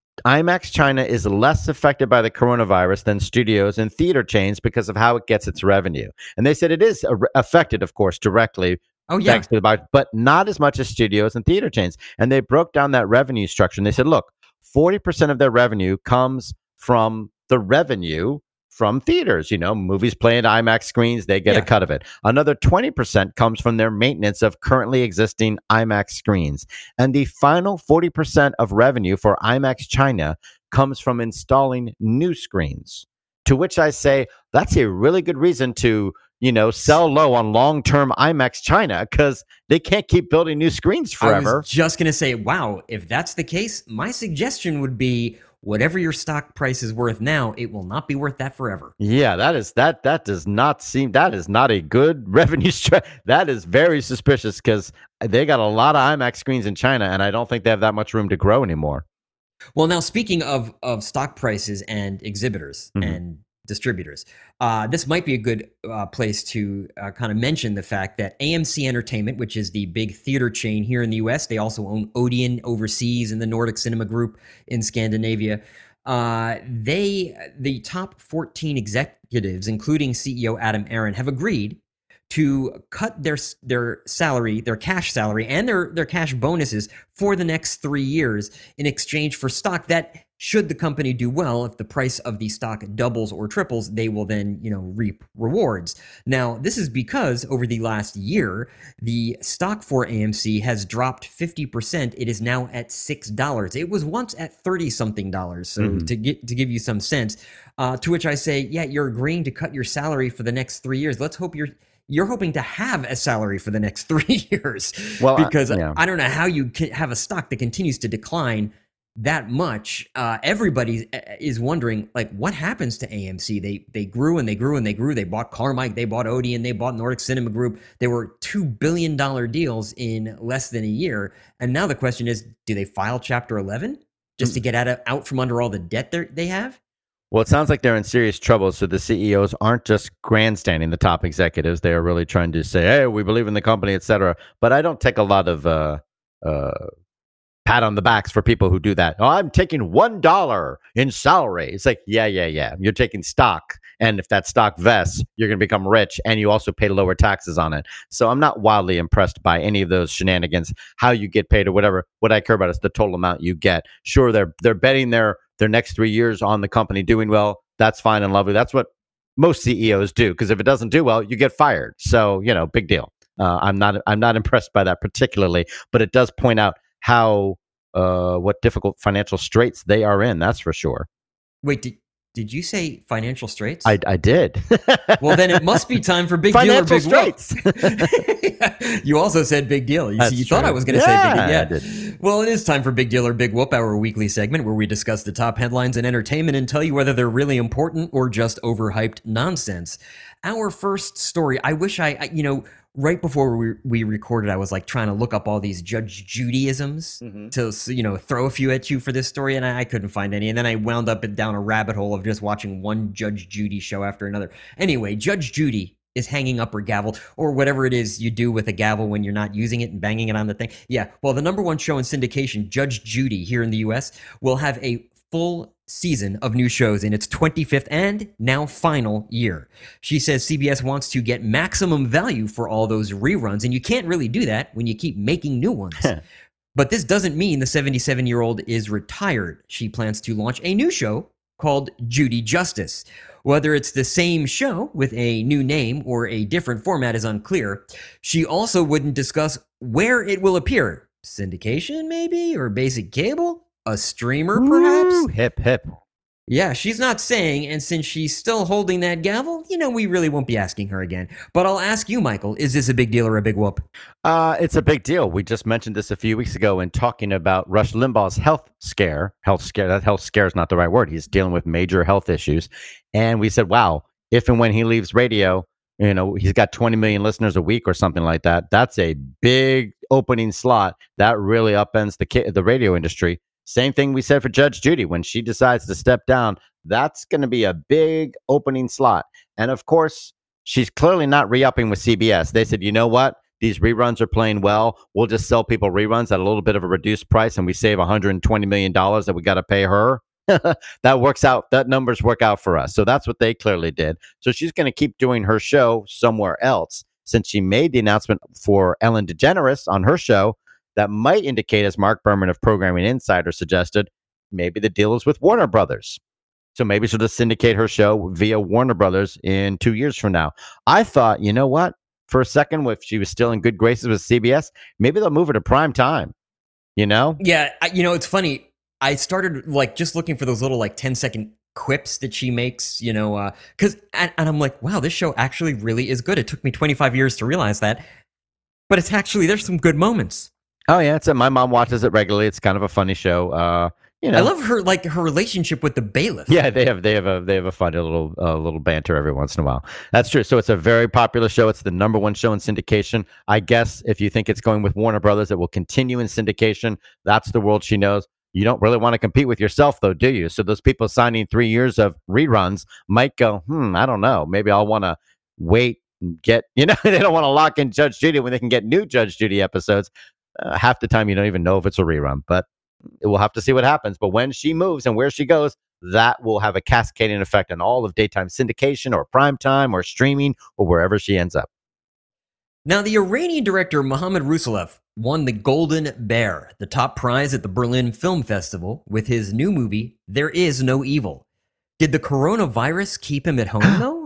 IMAX China is less affected by the coronavirus than studios and theater chains because of how it gets its revenue. And they said it is uh, affected, of course, directly. Oh, yeah. Thanks to the virus, but not as much as studios and theater chains. And they broke down that revenue structure. And they said, look, forty percent of their revenue comes from the revenue from theaters. You know, movies play in IMAX screens, they get Yeah. a cut of it. Another twenty percent comes from their maintenance of currently existing IMAX screens. And the final forty percent of revenue for IMAX China comes from installing new screens. To which I say, that's a really good reason to, you know, sell low on long-term IMAX China, because they can't keep building new screens I forever. was just going to say, wow, if that's the case, my suggestion would be whatever your stock price is worth now, it will not be worth that forever. Yeah, that is that that does not seem that is not a good revenue stream. That is very suspicious because they got a lot of IMAX screens in China, and I don't think they have that much room to grow anymore. Well, now speaking of of stock prices and exhibitors Mhm. and distributors, uh, this might be a good uh, place to uh, kind of mention the fact that A M C Entertainment, which is the big theater chain here in the U S, they also own Odeon overseas and the Nordic Cinema Group in Scandinavia. Uh, they, the top fourteen executives, including C E O Adam Aron, have agreed to cut their their salary, their cash salary, and their their cash bonuses for the next three years in exchange for stock that, should the company do well, if the price of the stock doubles or triples, they will then, you know, reap rewards. Now, this is because over the last year, the stock for A M C has dropped fifty percent. It is now at six dollars. It was once at thirty something dollars. So Mhm. to get to give you some sense, uh, to which I say, yeah, you're agreeing to cut your salary for the next three years. Let's hope you're you're hoping to have a salary for the next three years. Well, I- because yeah. I don't know how you can have a stock that continues to decline that much, uh, everybody is wondering, like, what happens to A M C? They they grew and they grew and they grew. They bought Carmike, they bought Odeon, they bought Nordic Cinema Group. They were two billion dollars deals in less than a year. And now the question is, do they file Chapter eleven just to get out, of, out from under all the debt they have? Well, it sounds like they're in serious trouble. So the C E Os aren't just grandstanding the top executives. They are really trying to say, hey, we believe in the company, et cetera. But I don't take a lot of... Uh, uh, pat on the backs for people who do that. Oh, I'm taking one dollar in salary. It's like, yeah, yeah, yeah. You're taking stock. And if that stock vests, you're going to become rich and you also pay lower taxes on it. So I'm not wildly impressed by any of those shenanigans, how you get paid or whatever. What I care about is the total amount you get. Sure, they're they're betting their their next three years on the company doing well. That's fine and lovely. That's what most C E Os do, because if it doesn't do well, you get fired. So, you know, big deal. Uh, I'm not I'm not impressed by that particularly, but it does point out how uh, what difficult financial straits they are in. That's for sure. Wait, did did you say financial straits? I, I did. Well, then it must be time for big financial deal or big straits. You also said big deal. You, That's you true. thought I was going to Yeah, say big deal. Yeah. I did. Well, it is time for Big Deal or Big Whoop, our weekly segment where we discuss the top headlines in entertainment and tell you whether they're really important or just overhyped nonsense. Our first story, I wish I, I you know, right before we, we recorded, I was like trying to look up all these Judge Judy-isms mm-hmm. to, you know, throw a few at you for this story, and I, I couldn't find any. And then I wound up down a rabbit hole of just watching one Judge Judy show after another. Anyway, Judge Judy is hanging up her gavel, or whatever it is you do with a gavel when you're not using it and banging it on the thing. Yeah, well, the number one show in syndication, Judge Judy, here in the U S, will have a full season of new shows in its twenty-fifth and now final year. She says C B S wants to get maximum value for all those reruns, and you can't really do that when you keep making new ones. But this doesn't mean the seventy-seven-year-old is retired. She plans to launch a new show called Judy Justice. Whether it's the same show with a new name or a different format is unclear. She also wouldn't discuss where it will appear. Syndication, maybe? Or basic cable? A streamer, perhaps? Ooh, hip, hip. Yeah, she's not saying, and since she's still holding that gavel, you know, we really won't be asking her again. But I'll ask you, Michael, is this a big deal or a big whoop? Uh, it's a big deal. We just mentioned this a few weeks ago in talking about Rush Limbaugh's health scare. Health scare, that health scare is not the right word. He's dealing with major health issues. And we said, wow, if and when he leaves radio, you know, he's got twenty million listeners a week or something like that. That's a big opening slot. That really upends the the radio industry. Same thing we said for Judge Judy. When she decides to step down, that's going to be a big opening slot. And of course, she's clearly not re-upping with C B S. They said, you know what? These reruns are playing well. We'll just sell people reruns at a little bit of a reduced price, and we save one hundred twenty million dollars that we got to pay her. That works out. That numbers work out for us. So that's what they clearly did. So she's going to keep doing her show somewhere else. Since she made the announcement for Ellen DeGeneres on her show, that might indicate, as Mark Berman of Programming Insider suggested, maybe the deal is with Warner Brothers. So maybe she'll just syndicate her show via Warner Brothers in two years from now. I thought, you know what? For a second, if she was still in good graces with C B S, maybe they'll move her to prime time. You know? Yeah, I, you know, it's funny. I started like just looking for those little like ten second quips that she makes, you know, uh, cause, and, and I'm like, wow, this show actually really is good. It took me twenty-five years to realize that, but it's actually, there's some good moments. Oh yeah, it's a, my mom watches it regularly. It's kind of a funny show. Uh, you know, I love her like her relationship with the bailiff. Yeah, they have they have a they have a funny little uh, little banter every once in a while. That's true. So it's a very popular show. It's the number one show in syndication. I guess if you think it's going with Warner Brothers, it will continue in syndication. That's the world she knows. You don't really want to compete with yourself, though, do you? So those people signing three years of reruns might go, hmm, I don't know. Maybe I'll want to wait and get, you know, they don't want to lock in Judge Judy when they can get new Judge Judy episodes. Uh, half the time, you don't even know if it's a rerun, but we'll have to see what happens. But when she moves and where she goes, that will have a cascading effect on all of daytime syndication or primetime or streaming or wherever she ends up. Now, the Iranian director Mohammad Rusalev won the Golden Bear, the top prize at the Berlin Film Festival, with his new movie, There Is No Evil. Did the coronavirus keep him at home, though?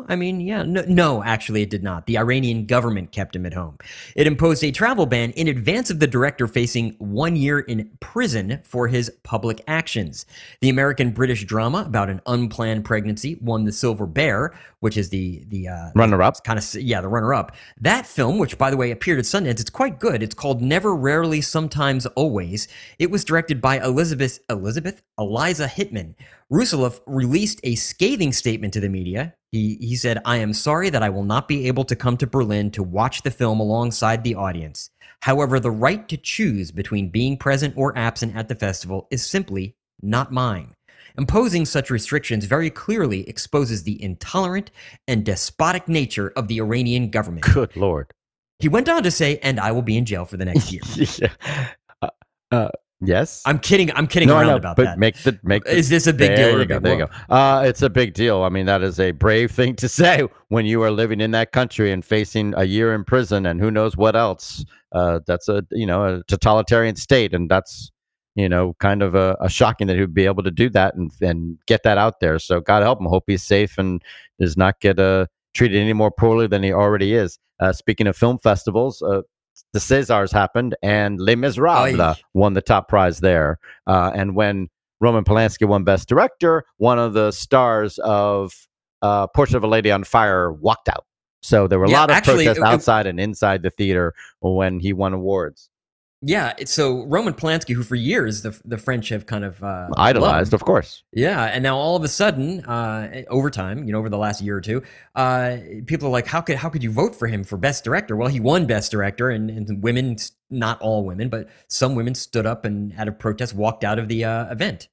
so? I mean, yeah. No, no, actually, it did not. The Iranian government kept him at home. It imposed a travel ban in advance of the director facing one year in prison for his public actions. The American-British drama about an unplanned pregnancy won the Silver Bear, which is the the uh, runner-up. Kind of, yeah, the runner-up. That film, which by the way appeared at Sundance, it's quite good. It's called Never, Rarely, Sometimes, Always. It was directed by Elizabeth Elizabeth Eliza Hittman. Russilov released a scathing statement to the media. He, he said, "I am sorry that I will not be able to come to Berlin to watch the film alongside the audience. However, the right to choose between being present or absent at the festival is simply not mine. Imposing such restrictions very clearly exposes the intolerant and despotic nature of the Iranian government." Good Lord. He went on to say, "And I will be in jail for the next year." yeah. uh, uh, Yes, I'm kidding. I'm kidding no, around know, about but that. Make the make. The, is this a big there deal? You or a go, big there you go. Uh, it's a big deal. I mean, that is a brave thing to say when you are living in that country and facing a year in prison and who knows what else. Uh, that's a you know a totalitarian state, and that's you know kind of a, a shocking that he would be able to do that and and get that out there. So God help him. Hope he's safe and does not get uh, treated any more poorly than he already is. Uh, speaking of film festivals. Uh, The Césars happened, and Les Miserables uh, won the top prize there. Uh, and when Roman Polanski won Best Director, one of the stars of uh, Portrait of a Lady on Fire walked out. So there were a yeah, lot of actually, protests it, outside it, and inside the theater when he won awards. Yeah, so Roman Polanski, who for years the the French have kind of uh, idolized, loved. Of course. Yeah, and now all of a sudden, uh, over time, you know, over the last year or two, uh, people are like, "How could how could you vote for him for Best Director?" Well, he won Best Director, and, and women, not all women, but some women stood up and out of protest walked out of the uh, event.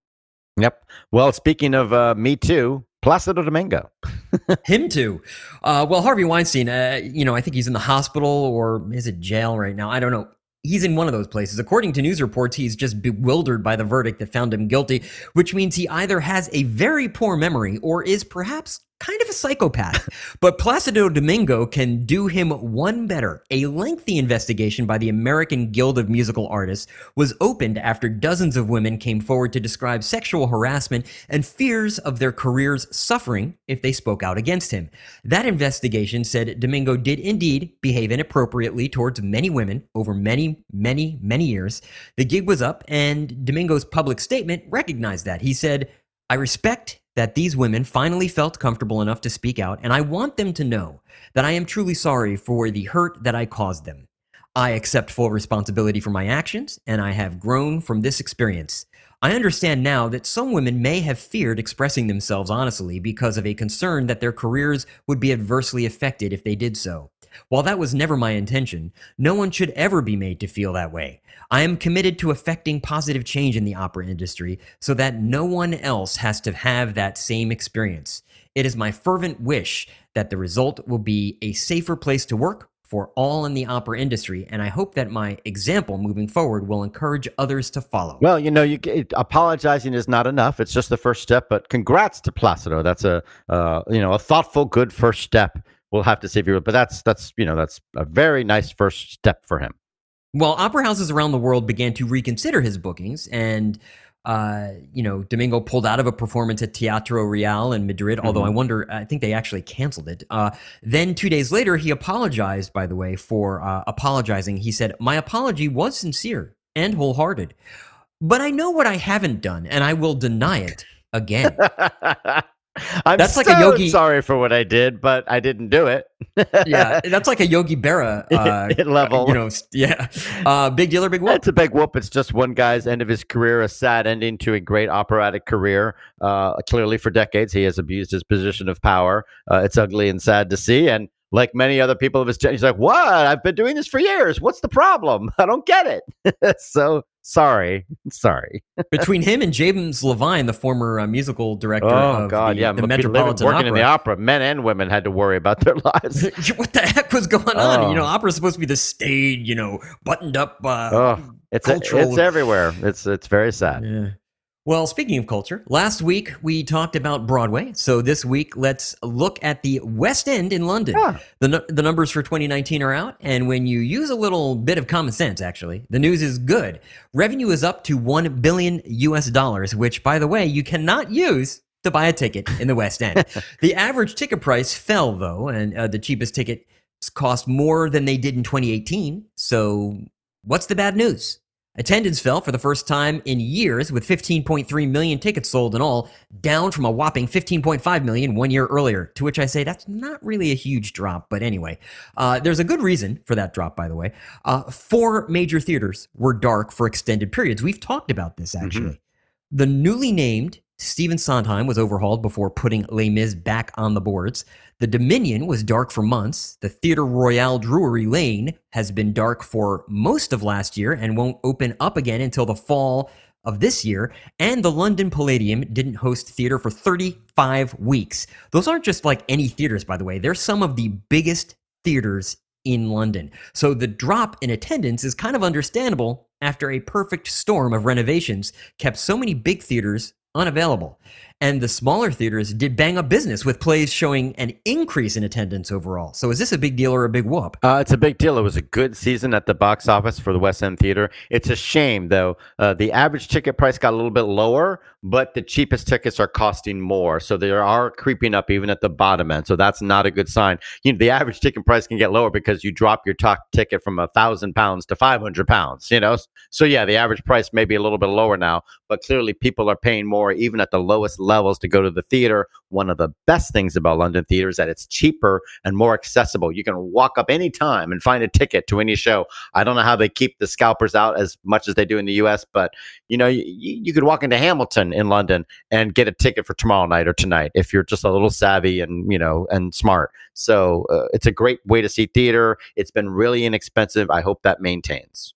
Yep. Well, speaking of uh, Me Too, Placido Domingo. Him too. Uh, well, Harvey Weinstein, uh, you know, I think he's in the hospital or is it jail right now? I don't know. He's in one of those places. According to news reports, he's just bewildered by the verdict that found him guilty, which means he either has a very poor memory or is perhaps kind of a psychopath. But Placido Domingo can do him one better. A lengthy investigation by the American Guild of Musical Artists was opened after dozens of women came forward to describe sexual harassment and fears of their careers suffering if they spoke out against him. That investigation said Domingo did indeed behave inappropriately towards many women over many, many, many years. The gig was up, and Domingo's public statement recognized that. He said, "I respect that these women finally felt comfortable enough to speak out, and I want them to know that I am truly sorry for the hurt that I caused them. I accept full responsibility for my actions, and I have grown from this experience. I understand now that some women may have feared expressing themselves honestly because of a concern that their careers would be adversely affected if they did so. While that was never my intention, no one should ever be made to feel that way. I am committed to effecting positive change in the opera industry so that no one else has to have that same experience. It is my fervent wish that the result will be a safer place to work for all in the opera industry, and I hope that my example moving forward will encourage others to follow." Well, you know, you it, apologizing is not enough. It's just the first step, but congrats to Placido. That's a, uh, you know, a thoughtful, good first step. We'll have to see if you, but that's, that's, you know, that's a very nice first step for him. Well, opera houses around the world began to reconsider his bookings, and uh, you know, Domingo pulled out of a performance at Teatro Real in Madrid, mm-hmm. although I wonder, I think they actually canceled it. Uh, then two days later, he apologized, by the way, for uh, apologizing. He said, "My apology was sincere and wholehearted, but I know what I haven't done, and I will deny it again." I'm that's like so a Yogi. Sorry for what I did, but I didn't do it. Yeah, that's like a Yogi Berra uh, level. You know, yeah. Uh, big deal or big whoop? It's a big whoop. It's just one guy's end of his career, a sad ending to a great operatic career. Uh, clearly, for decades, he has abused his position of power. Uh, it's ugly and sad to see. And like many other people of his generation, he's like, "What? I've been doing this for years. What's the problem? I don't get it." So sorry, sorry. Between him and James Levine, the former uh, musical director oh, of God, the, yeah. the Metropolitan working Opera. in the opera, men and women had to worry about their lives. What the heck was going on? Oh. You know, opera's supposed to be the staid, you know, buttoned up. Uh, oh, it's cultural. it's everywhere. It's it's very sad. Yeah. Well, speaking of culture, last week we talked about Broadway. So this week, let's look at the West End in London. Yeah. The, the numbers for twenty nineteen are out. And when you use a little bit of common sense, actually, the news is good. Revenue is up to one billion U S dollars, which, by the way, you cannot use to buy a ticket in the West End. The average ticket price fell, though, and uh, the cheapest tickets cost more than they did in twenty eighteen. So what's the bad news? Attendance fell for the first time in years, with fifteen point three million tickets sold in all, down from a whopping fifteen point five million one year earlier, to which I say that's not really a huge drop. But anyway, uh, there's a good reason for that drop, by the way. Uh, four major theaters were dark for extended periods. We've talked about this, actually. Mm-hmm. The newly named Stephen Sondheim was overhauled before putting Les Mis back on the boards. The Dominion was dark for months. The Theatre Royal Drury Lane has been dark for most of last year and won't open up again until the fall of this year. And the London Palladium didn't host theater for thirty-five weeks. Those aren't just like any theaters, by the way. They're some of the biggest theaters in London. So the drop in attendance is kind of understandable after a perfect storm of renovations kept so many big theaters unavailable. And the smaller theaters did bang up business, with plays showing an increase in attendance overall. So is this a big deal or a big whoop? Uh, it's a big deal. It was a good season at the box office for the West End Theater. It's a shame, though. Uh, the average ticket price got a little bit lower, but the cheapest tickets are costing more. So they are creeping up even at the bottom end. So that's not a good sign. You know, the average ticket price can get lower because you drop your top ticket from a thousand pounds to five hundred pounds, you know? So yeah, the average price may be a little bit lower now, but clearly people are paying more even at the lowest levels to go to the theater. One of the best things about London theater is that it's cheaper and more accessible. You can walk up anytime and find a ticket to any show. I don't know how they keep the scalpers out as much as they do in the U S, but you know, you, you could walk into Hamilton in London and get a ticket for tomorrow night or tonight if you're just a little savvy and, you know, and smart. So uh, it's a great way to see theater. It's been really inexpensive. I hope that maintains.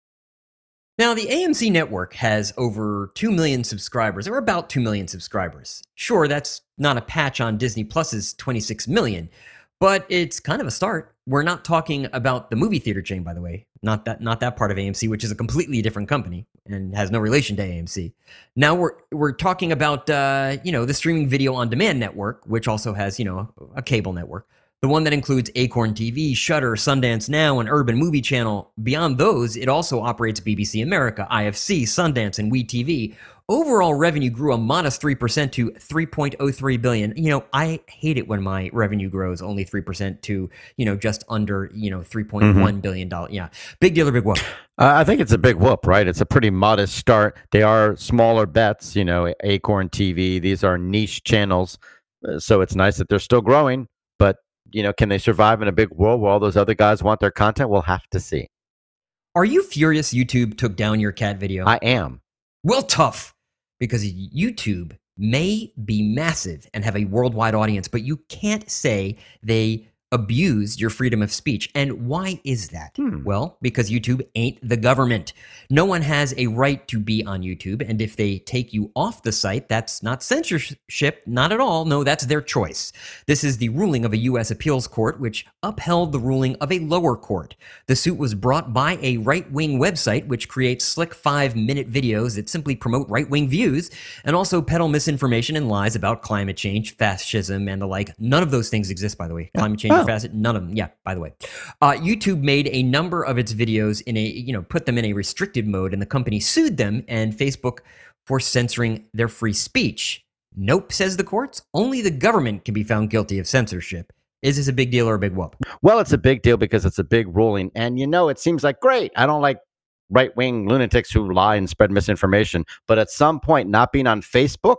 Now, the A M C network has over two million subscribers, or about two million subscribers. Sure, that's not a patch on Disney Plus's twenty-six million, but it's kind of a start. We're not talking about the movie theater chain, by the way, not that not that part of A M C, which is a completely different company and has no relation to A M C. Now we're we're talking about uh, you know, the streaming video on demand network, which also has, you know, a cable network. The one that includes Acorn T V, Shudder, Sundance Now, and Urban Movie Channel. Beyond those, it also operates B B C America, I F C, Sundance, and WeTV. Overall revenue grew a modest three percent to three point oh three billion dollars. You know, I hate it when my revenue grows only three percent to, you know, just under, you know, three point one mm-hmm. billion dollars. Yeah. Big deal or big whoop? Uh, I think it's a big whoop, right? It's a pretty modest start. They are smaller bets, you know, Acorn T V. These are niche channels. So it's nice that they're still growing, but you know, can they survive in a big world where all those other guys want their content? We'll have to see. Are you furious YouTube took down your cat video? I am. Well, tough, because YouTube may be massive and have a worldwide audience, but you can't say they abused your freedom of speech. And why is that? Hmm. Well, because YouTube ain't the government. No one has a right to be on YouTube. And if they take you off the site, that's not censorship, not at all. No, that's their choice. This is the ruling of a U S appeals court, which upheld the ruling of a lower court. The suit was brought by a right-wing website, which creates slick five-minute videos that simply promote right-wing views and also peddle misinformation and lies about climate change, fascism, and the like. None of those things exist, by the way. Climate change, oh. facet, none of them. Yeah, by the way. Uh, YouTube made a number of its videos in a, you know, put them in a restricted mode, and the company sued them and Facebook for censoring their free speech. Nope, says the courts. Only the government can be found guilty of censorship. Is this a big deal or a big whoop? Well, it's a big deal because it's a big ruling. And, you know, it seems like, great, I don't like right-wing lunatics who lie and spread misinformation. But at some point, not being on Facebook,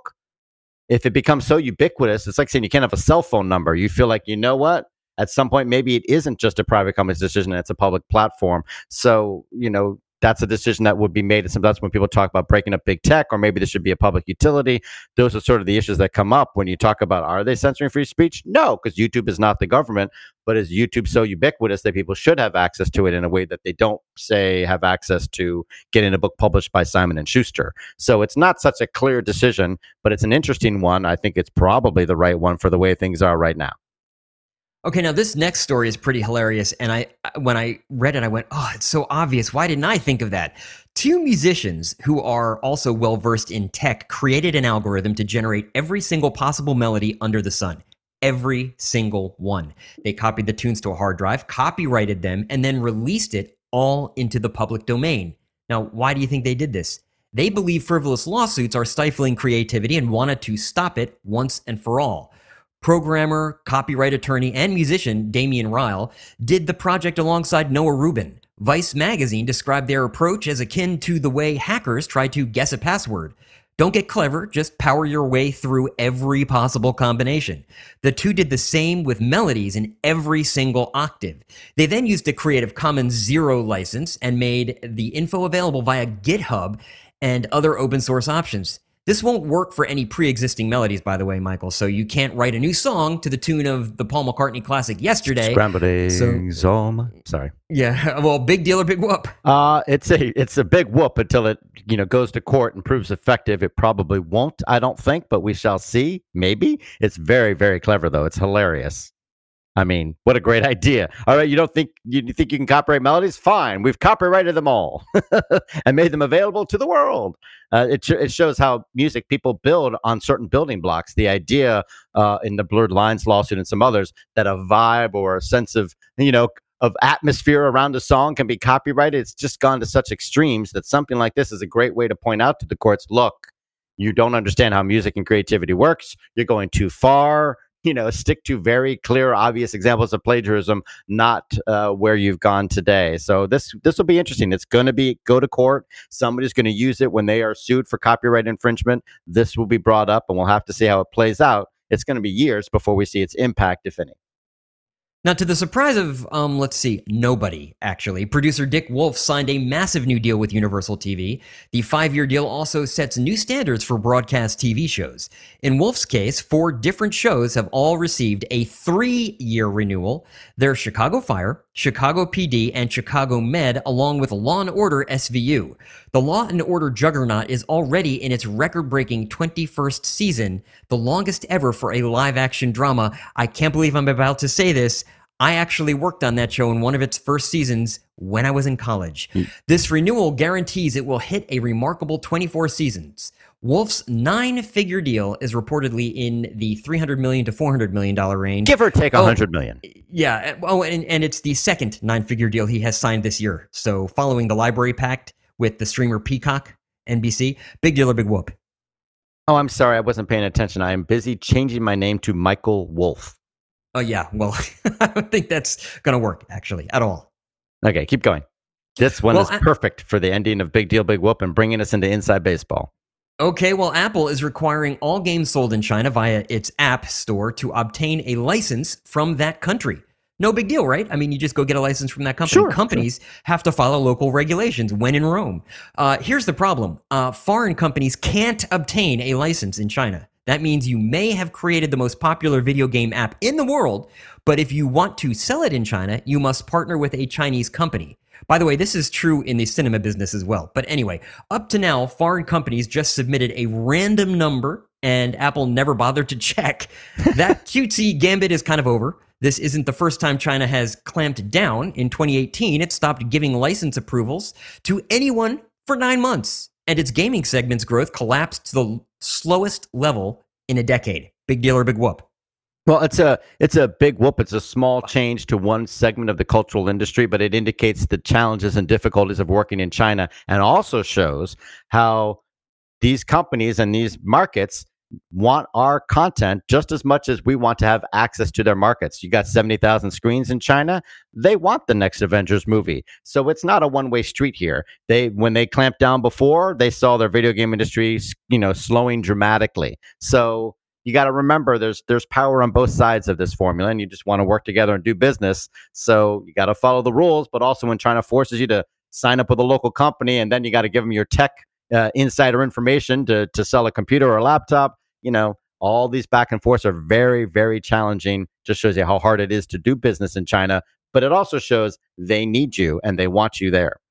if it becomes so ubiquitous, it's like saying you can't have a cell phone number. You feel like, you know what? At some point, maybe it isn't just a private company's decision, it's a public platform. So, you know, that's a decision that would be made. And sometimes when people talk about breaking up big tech, or maybe this should be a public utility, those are sort of the issues that come up when you talk about, are they censoring free speech? No, because YouTube is not the government. But is YouTube so ubiquitous that people should have access to it in a way that they don't, say, have access to getting a book published by Simon and Schuster? So it's not such a clear decision, but it's an interesting one. I think it's probably the right one for the way things are right now. Okay, now this next story is pretty hilarious, and I, when I read it, I went, oh, it's so obvious. Why didn't I think of that? Two musicians who are also well-versed in tech created an algorithm to generate every single possible melody under the sun. Every single one. They copied the tunes to a hard drive, copyrighted them, and then released it all into the public domain. Now, why do you think they did this? They believe frivolous lawsuits are stifling creativity and wanted to stop it once and for all. Programmer, copyright attorney, and musician Damian Ryle did the project alongside Noah Rubin. Vice magazine described their approach as akin to the way hackers try to guess a password. Don't get clever, just power your way through every possible combination. The two did the same with melodies in every single octave. They then used a Creative Commons Zero license and made the info available via GitHub and other open source options. This won't work for any pre-existing melodies, by the way, Michael. So you can't write a new song to the tune of the Paul McCartney classic Yesterday. Scrambled so, Sorry. Yeah, well, big deal or big whoop? Uh, it's a it's a big whoop until it you know goes to court and proves effective. It probably won't, I don't think, but we shall see. Maybe. It's very, very clever, though. It's hilarious. I mean, what a great idea. All right, you don't think you think you can copyright melodies? Fine. We've copyrighted them all and made them available to the world. Uh, it, sh- it shows how music people build on certain building blocks. The idea uh, in the Blurred Lines lawsuit and some others that a vibe or a sense of, you know, of atmosphere around a song can be copyrighted. It's just gone to such extremes that something like this is a great way to point out to the courts, look, you don't understand how music and creativity works. You're going too far. You know, stick to very clear, obvious examples of plagiarism, not uh, where you've gone today. So this this will be interesting. It's going to be go to court. Somebody's going to use it when they are sued for copyright infringement. This will be brought up, and we'll have to see how it plays out. It's going to be years before we see its impact, if any. Now, to the surprise of, um, let's see, nobody, actually, producer Dick Wolf signed a massive new deal with Universal T V. The five-year deal also sets new standards for broadcast T V shows. In Wolf's case, four different shows have all received a three-year renewal. They're Chicago Fire, Chicago P D, and Chicago Med, along with Law and Order S V U. The Law and Order juggernaut is already in its record-breaking twenty-first season, the longest ever for a live-action drama. I can't believe I'm about to say this. I actually worked on that show in one of its first seasons when I was in college. Mm. This renewal guarantees it will hit a remarkable twenty-four seasons. Wolf's nine-figure deal is reportedly in the three hundred million dollars to four hundred million dollars range. Give or take one hundred million dollars. Oh, yeah. Oh, and, and it's the second nine-figure deal he has signed this year. So following the Library Pact with the streamer Peacock, N B C, big deal or big whoop? Oh, I'm sorry. I wasn't paying attention. I am busy changing my name to Michael Wolf. Oh, yeah. Well, I don't think that's going to work, actually, at all. Okay, keep going. This one well, is I- perfect for the ending of Big Deal, Big Whoop and bringing us into Inside Baseball. Okay, well, Apple is requiring all games sold in China via its app store to obtain a license from that country. No big deal, right? I mean, you just go get a license from that company. Sure, Companies sure. have to follow local regulations when in Rome. Uh, here's the problem. Uh, foreign companies can't obtain a license in China. That means you may have created the most popular video game app in the world, but if you want to sell it in China, you must partner with a Chinese company. By the way, this is true in the cinema business as well. But anyway, up to now, foreign companies just submitted a random number, and Apple never bothered to check. That cutesy gambit is kind of over. This isn't the first time China has clamped down. In twenty eighteen, it stopped giving license approvals to anyone for nine months, and its gaming segment's growth collapsed to the slowest level in a decade. Big deal or big whoop? Well, it's a it's a big whoop. It's a small change to one segment of the cultural industry, but it indicates the challenges and difficulties of working in China, and also shows how these companies and these markets want our content just as much as we want to have access to their markets. You got seventy thousand screens in China. They want the next Avengers movie. So it's not a one-way street here. They when they clamped down before, they saw their video game industry, you know, slowing dramatically. So you got to remember there's there's power on both sides of this formula, and you just want to work together and do business. So you got to follow the rules, but also when China forces you to sign up with a local company, and then you got to give them your tech uh, insider information to to sell a computer or a laptop. You know, all these back and forths are very, very challenging. Just shows you how hard it is to do business in China. But it also shows they need you and they want you there.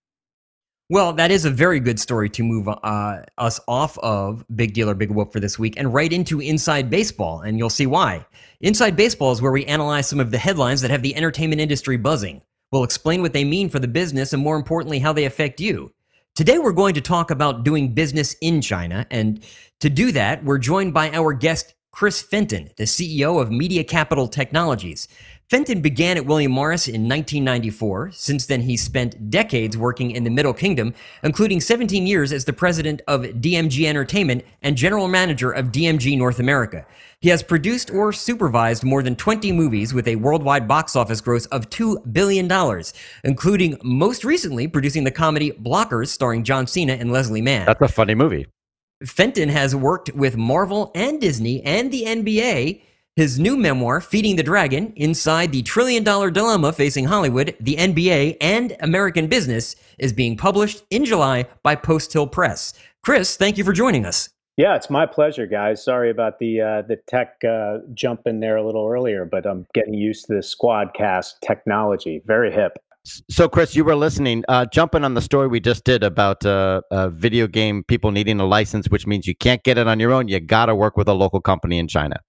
Well, that is a very good story to move uh, us off of Big Deal or Big Whoop for this week and right into Inside Baseball, and you'll see why. Inside Baseball is where we analyze some of the headlines that have the entertainment industry buzzing. We'll explain what they mean for the business and, more importantly, how they affect you. Today, we're going to talk about doing business in China, and to do that, we're joined by our guest, Chris Fenton, the C E O of Media Capital Technologies. Fenton began at William Morris in nineteen ninety-four. Since then, he's spent decades working in the Middle Kingdom, including seventeen years as the president of D M G Entertainment and general manager of D M G North America. He has produced or supervised more than twenty movies with a worldwide box office gross of two billion dollars, including most recently producing the comedy Blockers starring John Cena and Leslie Mann. That's a funny movie. Fenton has worked with Marvel and Disney and the N B A. His new memoir, Feeding the Dragon, Inside the Trillion Dollar Dilemma Facing Hollywood, the N B A, and American Business, is being published in July by Post Hill Press. Chris, thank you for joining us. Yeah, it's my pleasure, guys. Sorry about the uh, the tech uh, jump in there a little earlier, but I'm getting used to this Squadcast technology. Very hip. So, Chris, you were listening, uh, jumping on the story we just did about uh, uh, video game people needing a license, which means you can't get it on your own. You got to work with a local company in China.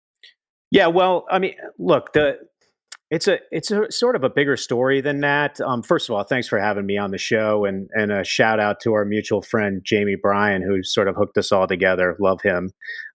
Yeah, well, I mean, look, the it's a it's a sort of a bigger story than that. Um, first of all, thanks for having me on the show, and and a shout out to our mutual friend Jamie Bryan, who sort of hooked us all together. Love him.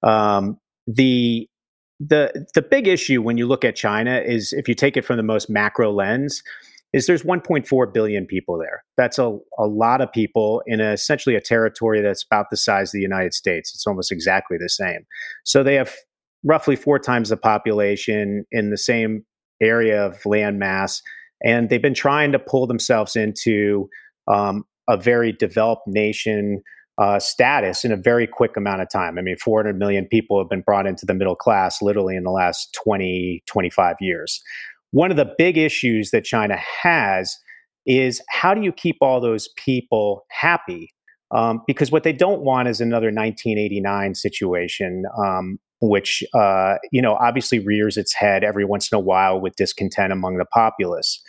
Um, the the the big issue when you look at China is, if you take it from the most macro lens, is there's one point four billion people there. That's a, a lot of people in a, essentially a territory that's about the size of the United States. It's almost exactly the same. So they have roughly four times the population in the same area of land mass. And they've been trying to pull themselves into um, a very developed nation uh, status in a very quick amount of time. I mean, four hundred million people have been brought into the middle class literally in the last twenty, twenty-five years. One of the big issues that China has is, how do you keep all those people happy? Um, because what they don't want is another nineteen eighty-nine situation, um, which, uh, you know, obviously rears its head every once in a while with discontent among the populace.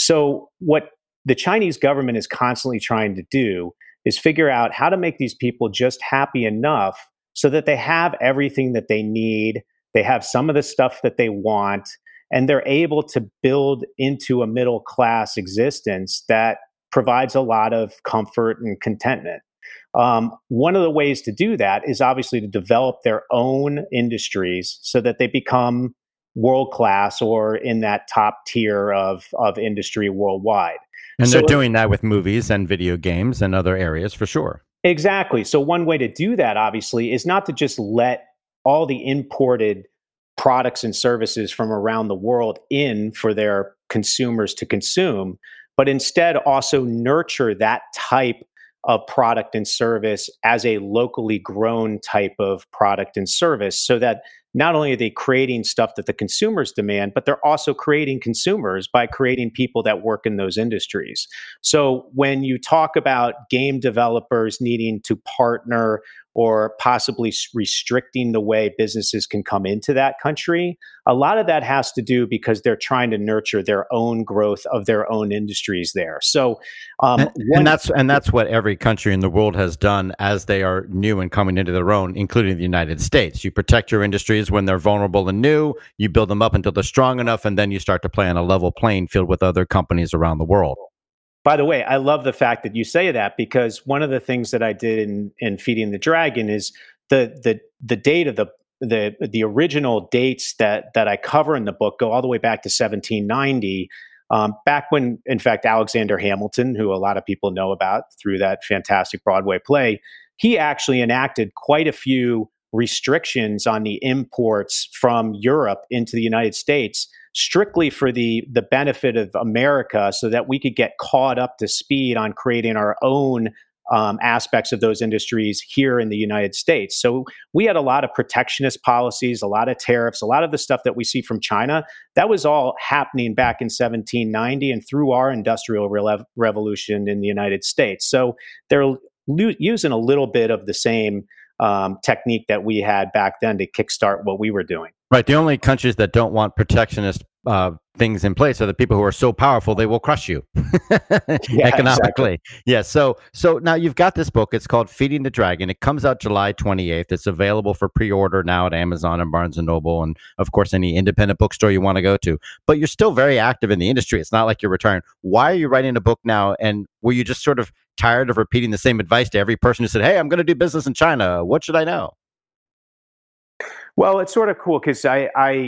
So what the Chinese government is constantly trying to do is figure out how to make these people just happy enough so that they have everything that they need. They have some of the stuff that they want, and they're able to build into a middle class existence that provides a lot of comfort and contentment. Um, one of the ways to do that is obviously to develop their own industries so that they become world class or in that top tier of, of industry worldwide. And so they're doing that with movies and video games and other areas for sure. Exactly. So one way to do that, obviously, is not to just let all the imported products and services from around the world in for their consumers to consume, but instead also nurture that type of product and service as a locally grown type of product and service, so that not only are they creating stuff that the consumers demand, but they're also creating consumers by creating people that work in those industries. So when you talk about game developers needing to partner or possibly restricting the way businesses can come into that country, a lot of that has to do because they're trying to nurture their own growth of their own industries there. So, um, and, one, and that's and that's what every country in the world has done as they are new and coming into their own, including the United States. You protect your industries when they're vulnerable and new. You build them up until they're strong enough, and then you start to play on a level playing field with other companies around the world. By the way, I love the fact that you say that, because one of the things that I did in, in Feeding the Dragon is the the the date of the the the original dates that that I cover in the book go all the way back to seventeen ninety, um, back when, in fact, Alexander Hamilton, who a lot of people know about through that fantastic Broadway play, he actually enacted quite a few restrictions on the imports from Europe into the United States, strictly for the the benefit of America, so that we could get caught up to speed on creating our own um, aspects of those industries here in the United States. So we had a lot of protectionist policies, a lot of tariffs, a lot of the stuff that we see from China. That was all happening back in seventeen ninety and through our industrial re- revolution in the United States. So they're lo- using a little bit of the same um, technique that we had back then to kickstart what we were doing. Right. The only countries that don't want protectionist uh, things in place are the people who are so powerful they will crush you yeah, economically. Exactly. Yeah. So so now you've got this book. It's called Feeding the Dragon. It comes out July twenty-eighth. It's available for pre-order now at Amazon and Barnes and Noble, and of course any independent bookstore you want to go to. But you're still very active in the industry. It's not like you're retiring. Why are you writing a book now? And were you just sort of tired of repeating the same advice to every person who said, "Hey, I'm going to do business in China. What should I know?" Well, it's sort of cool because I, I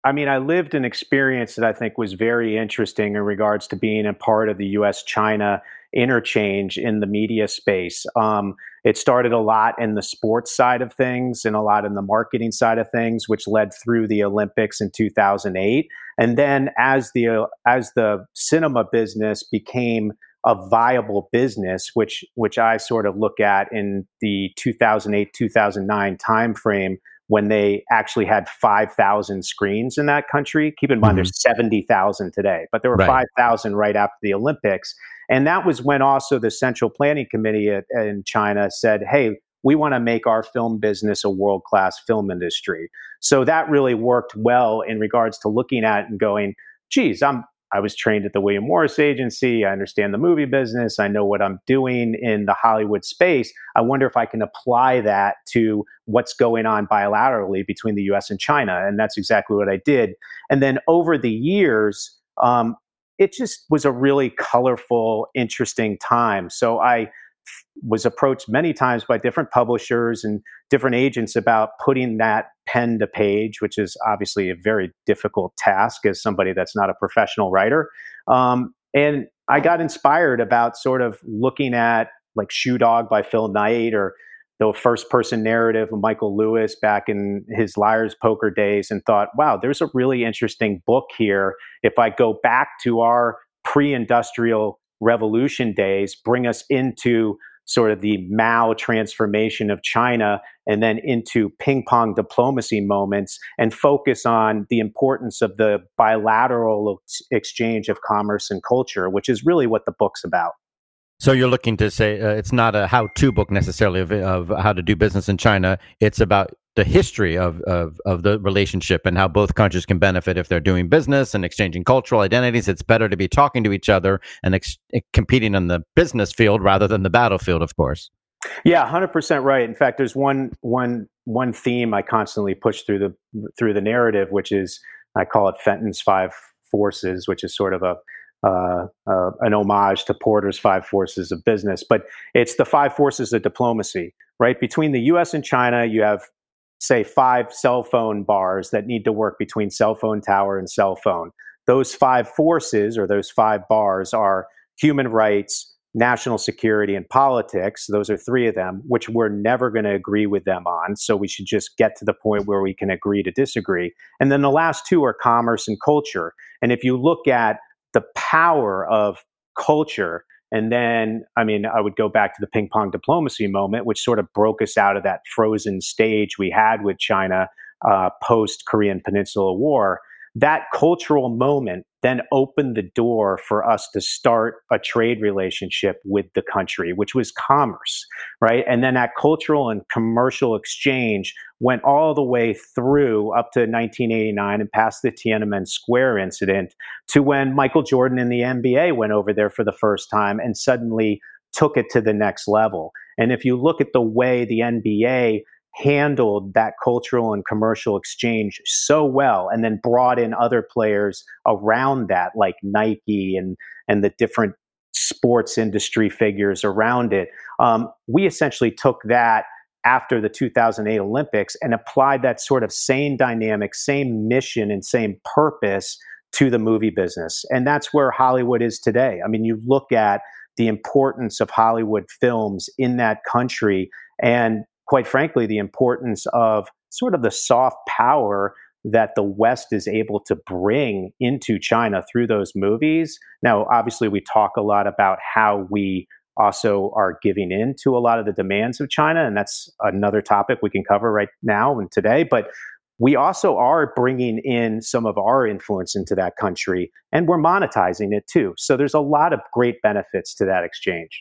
I mean, I lived an experience that I think was very interesting in regards to being a part of the U S China interchange in the media space. Um, it started a lot in the sports side of things and a lot in the marketing side of things, which led through the Olympics in two thousand eight. And then as the uh, as the cinema business became a viable business, which which I sort of look at in the two thousand eight, two thousand nine timeframe, when they actually had five thousand screens in that country. Keep in mind, mm-hmm. there's seventy thousand today, but there were right. five thousand right after the Olympics. And that was when also the Central Planning Committee at, in China said, hey, we want to make our film business a world-class film industry. So that really worked well in regards to looking at and going, geez, I'm I was trained at the William Morris Agency. I understand the movie business. I know what I'm doing in the Hollywood space. I wonder if I can apply that to what's going on bilaterally between the U S and China. And that's exactly what I did. And then over the years, um, it just was a really colorful, interesting time. So I was approached many times by different publishers and different agents about putting that pen to page, which is obviously a very difficult task as somebody that's not a professional writer. Um, and I got inspired about sort of looking at like Shoe Dog by Phil Knight, or the first person narrative of Michael Lewis back in his Liar's Poker days, and thought, wow, there's a really interesting book here. If I go back to our pre-industrial revolution days, bring us into sort of the Mao transformation of China, and then into ping pong diplomacy moments, and focus on the importance of the bilateral ex- exchange of commerce and culture, which is really what the book's about. So you're looking to say uh, it's not a how-to book necessarily of, of how to do business in China. It's about the history of, of, of the relationship and how both countries can benefit if they're doing business and exchanging cultural identities. It's better to be talking to each other and ex- competing on the business field rather than the battlefield, of course. Yeah, one hundred percent right. In fact, there's one one one theme I constantly push through the through the narrative, which is, I call it Fenton's Five Forces, which is sort of a Uh, uh, an homage to Porter's Five Forces of Business. But it's the five forces of diplomacy, right? Between the U S and China, you have, say, five cell phone bars that need to work between cell phone tower and cell phone. Those five forces, or those five bars, are human rights, national security, and politics. Those are three of them, which we're never going to agree with them on. So we should just get to the point where we can agree to disagree. And then the last two are commerce and culture. And if you look at the power of culture, and then, I mean, I would go back to the ping pong diplomacy moment, which sort of broke us out of that frozen stage we had with China uh, post Korean Peninsula War. That cultural moment then opened the door for us to start a trade relationship with the country, which was commerce, right? And then that cultural and commercial exchange went all the way through up to nineteen eighty-nine and past the Tiananmen Square incident, to when Michael Jordan and the N B A went over there for the first time and suddenly took it to the next level. And if you look at the way the N B A handled that cultural and commercial exchange so well, and then brought in other players around that, like Nike and and the different sports industry figures around it, um, we essentially took that after the two thousand eight Olympics and applied that sort of same dynamic, same mission, and same purpose to the movie business. And that's where Hollywood is today. I mean, you look at the importance of Hollywood films in that country, and quite frankly, the importance of sort of the soft power that the West is able to bring into China through those movies. Now, obviously, we talk a lot about how we also are giving in to a lot of the demands of China, and that's another topic we can cover right now and today. But we also are bringing in some of our influence into that country, and we're monetizing it too. So there's a lot of great benefits to that exchange.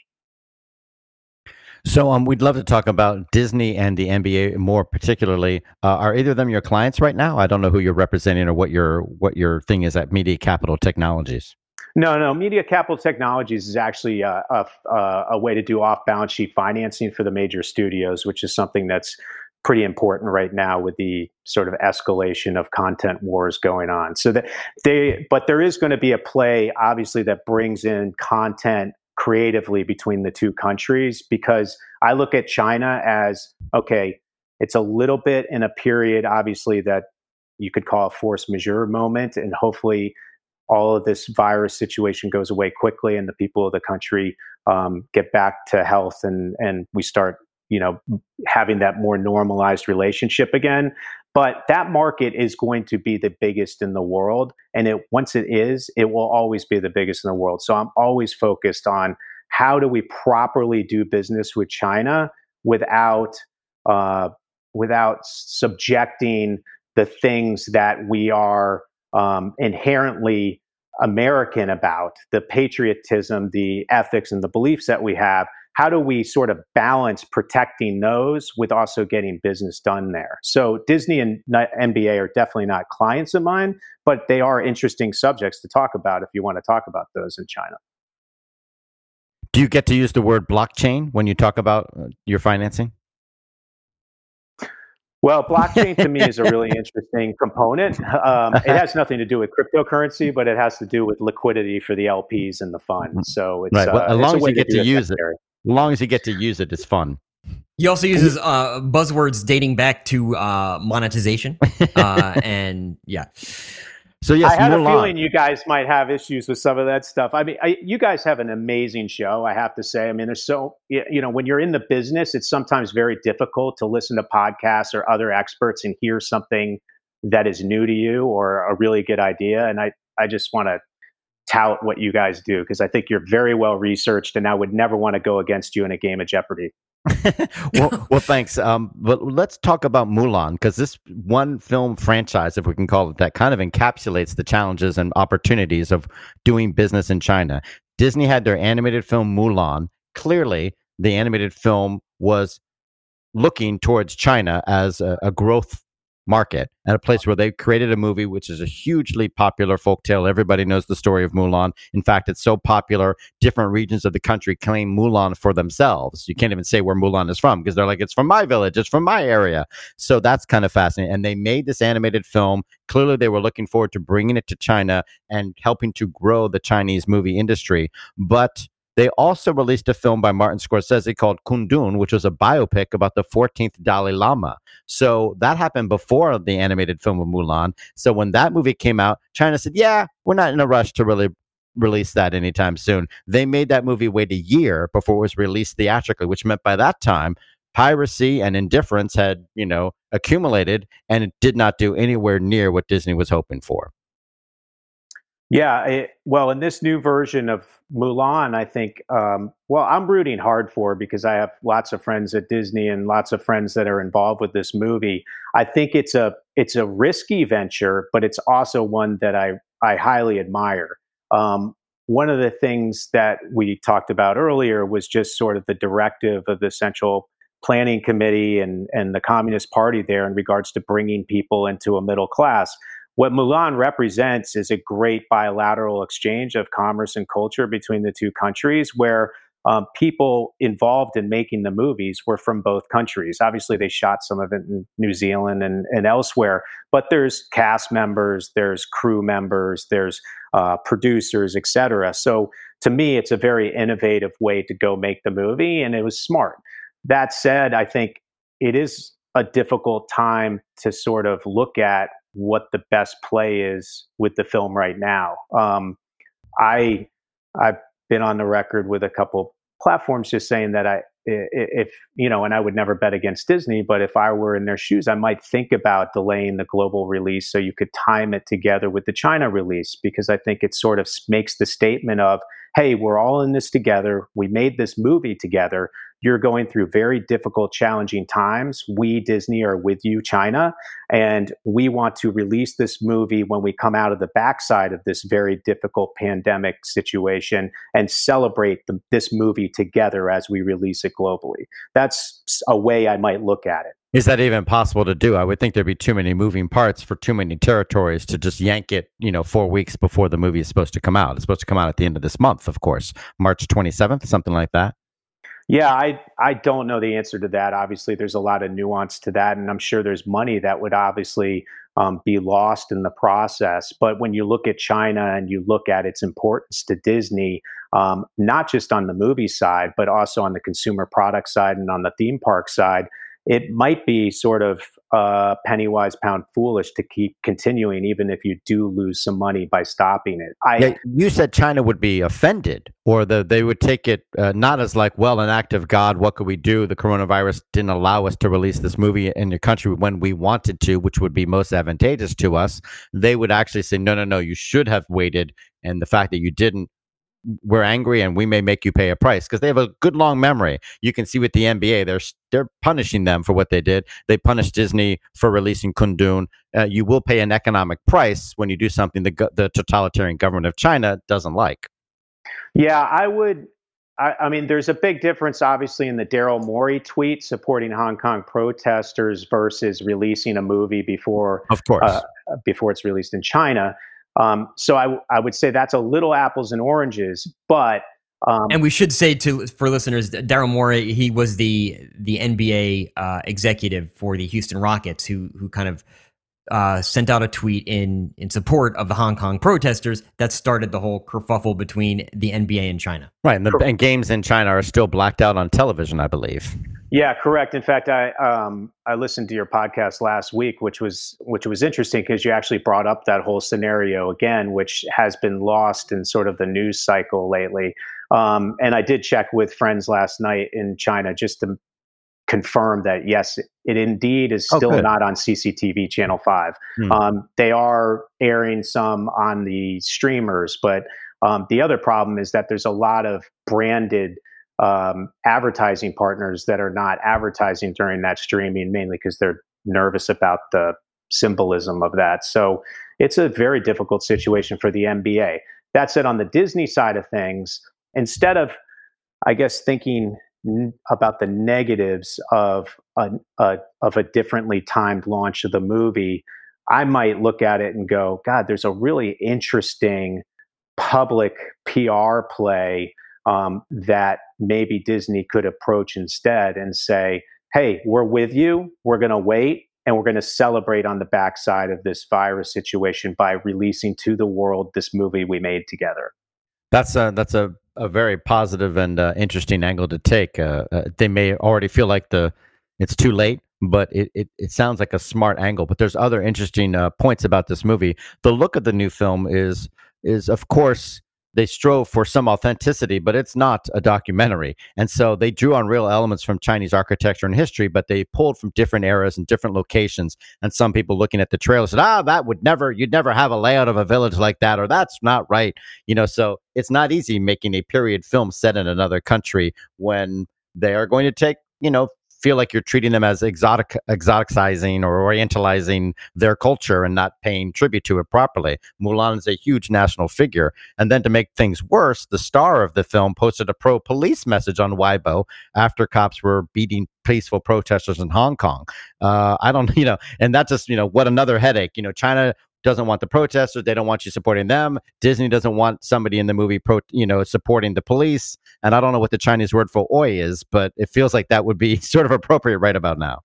So um, we'd love to talk about Disney and the N B A more particularly. Uh, are either of them your clients right now? I don't know who you're representing or what your what your thing is at Media Capital Technologies. No, no. Media Capital Technologies is actually a, a, a way to do off-balance sheet financing for the major studios, which is something that's pretty important right now with the sort of escalation of content wars going on. So that they, but there is going to be a play, obviously, that brings in content creatively between the two countries, because I look at China as, okay, it's a little bit in a period, obviously, that you could call a force majeure moment, and hopefully all of this virus situation goes away quickly and the people of the country um, get back to health, and and we start, you know, having that more normalized relationship again. But that market is going to be the biggest in the world, and it once it is, it will always be the biggest in the world. So I'm always focused on how do we properly do business with China without uh, without subjecting the things that we are um, inherently American about, the patriotism, the ethics, and the beliefs that we have. How do we sort of balance protecting those with also getting business done there? So Disney and N B A are definitely not clients of mine, but they are interesting subjects to talk about if you want to talk about those in China. Do you get to use the word blockchain when you talk about uh, your financing? Well, blockchain to me is a really interesting component. Um, it has nothing to do with cryptocurrency, but it has to do with liquidity for the L Ps and the fund. So it's, right. Well, uh, as long it's as you get to, to use secondary. it, as long as you get to use it, it's fun. He also uses uh, buzzwords dating back to uh, monetization, uh, and yeah. So yes, I had Mulan. a feeling you guys might have issues with some of that stuff. I mean, I, you guys have an amazing show, I have to say. I mean, there's so, you know, when you're in the business, it's sometimes very difficult to listen to podcasts or other experts and hear something that is new to you or a really good idea. And I, I just want to tout what you guys do, because I think you're very well researched, and I would never want to go against you in a game of Jeopardy. well, well, thanks. Um, but let's talk about Mulan, because this one film franchise, if we can call it that, kind of encapsulates the challenges and opportunities of doing business in China. Disney had their animated film Mulan. Clearly, the animated film was looking towards China as a, a growth market and a place where they created a movie which is a hugely popular folktale. Everybody knows the story of Mulan. In fact, it's so popular, different regions of the country claim Mulan for themselves. You can't even say where Mulan is from because they're like, it's from my village, it's from my area. So that's kind of fascinating. And they made this animated film. Clearly, they were looking forward to bringing it to China and helping to grow the Chinese movie industry. But they also released a film by Martin Scorsese called Kundun, which was a biopic about the fourteenth Dalai Lama. So that happened before the animated film of Mulan. So when that movie came out, China said, yeah, we're not in a rush to really release that anytime soon. They made that movie wait a year before it was released theatrically, which meant by that time, piracy and indifference had, you know, accumulated, and it did not do anywhere near what Disney was hoping for. Yeah, it, well, in this new version of Mulan, I think, um, well, I'm rooting hard for, because I have lots of friends at Disney and lots of friends that are involved with this movie. I think it's a it's a risky venture, but it's also one that I I highly admire. Um, one of the things that we talked about earlier was just sort of the directive of the Central Planning Committee and and the Communist Party there in regards to bringing people into a middle class. What Mulan represents is a great bilateral exchange of commerce and culture between the two countries, where um, people involved in making the movies were from both countries. Obviously, they shot some of it in New Zealand and, and elsewhere, but there's cast members, there's crew members, there's uh, producers, et cetera. So to me, it's a very innovative way to go make the movie, and it was smart. That said, I think it is a difficult time to sort of look at what the best play is with the film right now. Um, I I've been on the record with a couple platforms just saying that I if you know, and I would never bet against Disney, but if I were in their shoes, I might think about delaying the global release so you could time it together with the China release, because I think it sort of makes the statement of, hey, we're all in this together. We made this movie together. You're going through very difficult, challenging times. We, Disney, are with you, China, and we want to release this movie when we come out of the backside of this very difficult pandemic situation and celebrate the, this movie together as we release it globally. That's a way I might look at it. Is that even possible to do? I would think there'd be too many moving parts for too many territories to just yank it, you know, four weeks before the movie is supposed to come out. It's supposed to come out at the end of this month, of course, March twenty-seventh, something like that. Yeah, I I don't know the answer to that. Obviously, there's a lot of nuance to that, and I'm sure there's money that would obviously um, be lost in the process. But when you look at China and you look at its importance to Disney, um, not just on the movie side, but also on the consumer product side and on the theme park side, it might be sort of uh, penny wise, pound foolish to keep continuing, even if you do lose some money by stopping it. I, yeah, you said China would be offended, or the, they would take it uh, not as like, well, an act of God, what could we do? The coronavirus didn't allow us to release this movie in your country when we wanted to, which would be most advantageous to us. They would actually say, no, no, no, you should have waited. And the fact that you didn't, we're angry and we may make you pay a price, because they have a good long memory. You can see with the N B A, they're they're punishing them for what they did. They punished Disney for releasing Kundun. Uh, you will pay an economic price when you do something the the totalitarian government of China doesn't like. Yeah, I would. I, I mean, there's a big difference, obviously, in the Daryl Morey tweet supporting Hong Kong protesters versus releasing a movie before, of course, uh, before it's released in China. Um, so I, I would say that's a little apples and oranges, but um, and we should say to for listeners, Daryl Morey, he was the the N B A uh, executive for the Houston Rockets, who who kind of uh, sent out a tweet in in support of the Hong Kong protesters that started the whole kerfuffle between the N B A and China. Right, and, the, and games in China are still blacked out on television, I believe. Yeah, correct. In fact, I um, I listened to your podcast last week, which was which was interesting because you actually brought up that whole scenario again, which has been lost in sort of the news cycle lately. Um, and I did check with friends last night in China just to confirm that, yes, it indeed is still oh, not on C C T V Channel five. Hmm. Um, they are airing some on the streamers, but um, the other problem is that there's a lot of branded um, advertising partners that are not advertising during that streaming, mainly because they're nervous about the symbolism of that. So it's a very difficult situation for the N B A. That said, on the Disney side of things, instead of, I guess, thinking n- about the negatives of a, a of a differently timed launch of the movie, I might look at it and go, God, there's a really interesting public P R play um, that maybe Disney could approach instead and say, hey, we're with you, we're going to wait, and we're going to celebrate on the backside of this virus situation by releasing to the world this movie we made together. That's a, that's a, a very positive and uh, interesting angle to take. Uh, uh, they may already feel like the it's too late, but it, it, it sounds like a smart angle. But there's other interesting uh, points about this movie. The look of the new film is is, of course, they strove for some authenticity, but it's not a documentary. And so they drew on real elements from Chinese architecture and history, but they pulled from different eras and different locations. And some people looking at the trailer said, ah, that would never, you'd never have a layout of a village like that, or that's not right. You know, so it's not easy making a period film set in another country when they are going to take, you know, feel like you're treating them as exotic, exoticizing or orientalizing their culture and not paying tribute to it properly. Mulan is a huge national figure. And then to make things worse, the star of the film posted a pro-police message on Weibo after cops were beating peaceful protesters in Hong Kong. Uh, I don't, you know, and that just, you know, what another headache. You know, China doesn't want the protesters. They don't want you supporting them. Disney doesn't want somebody in the movie, pro, you know, supporting the police. And I don't know what the Chinese word for oi is, but it feels like that would be sort of appropriate right about now.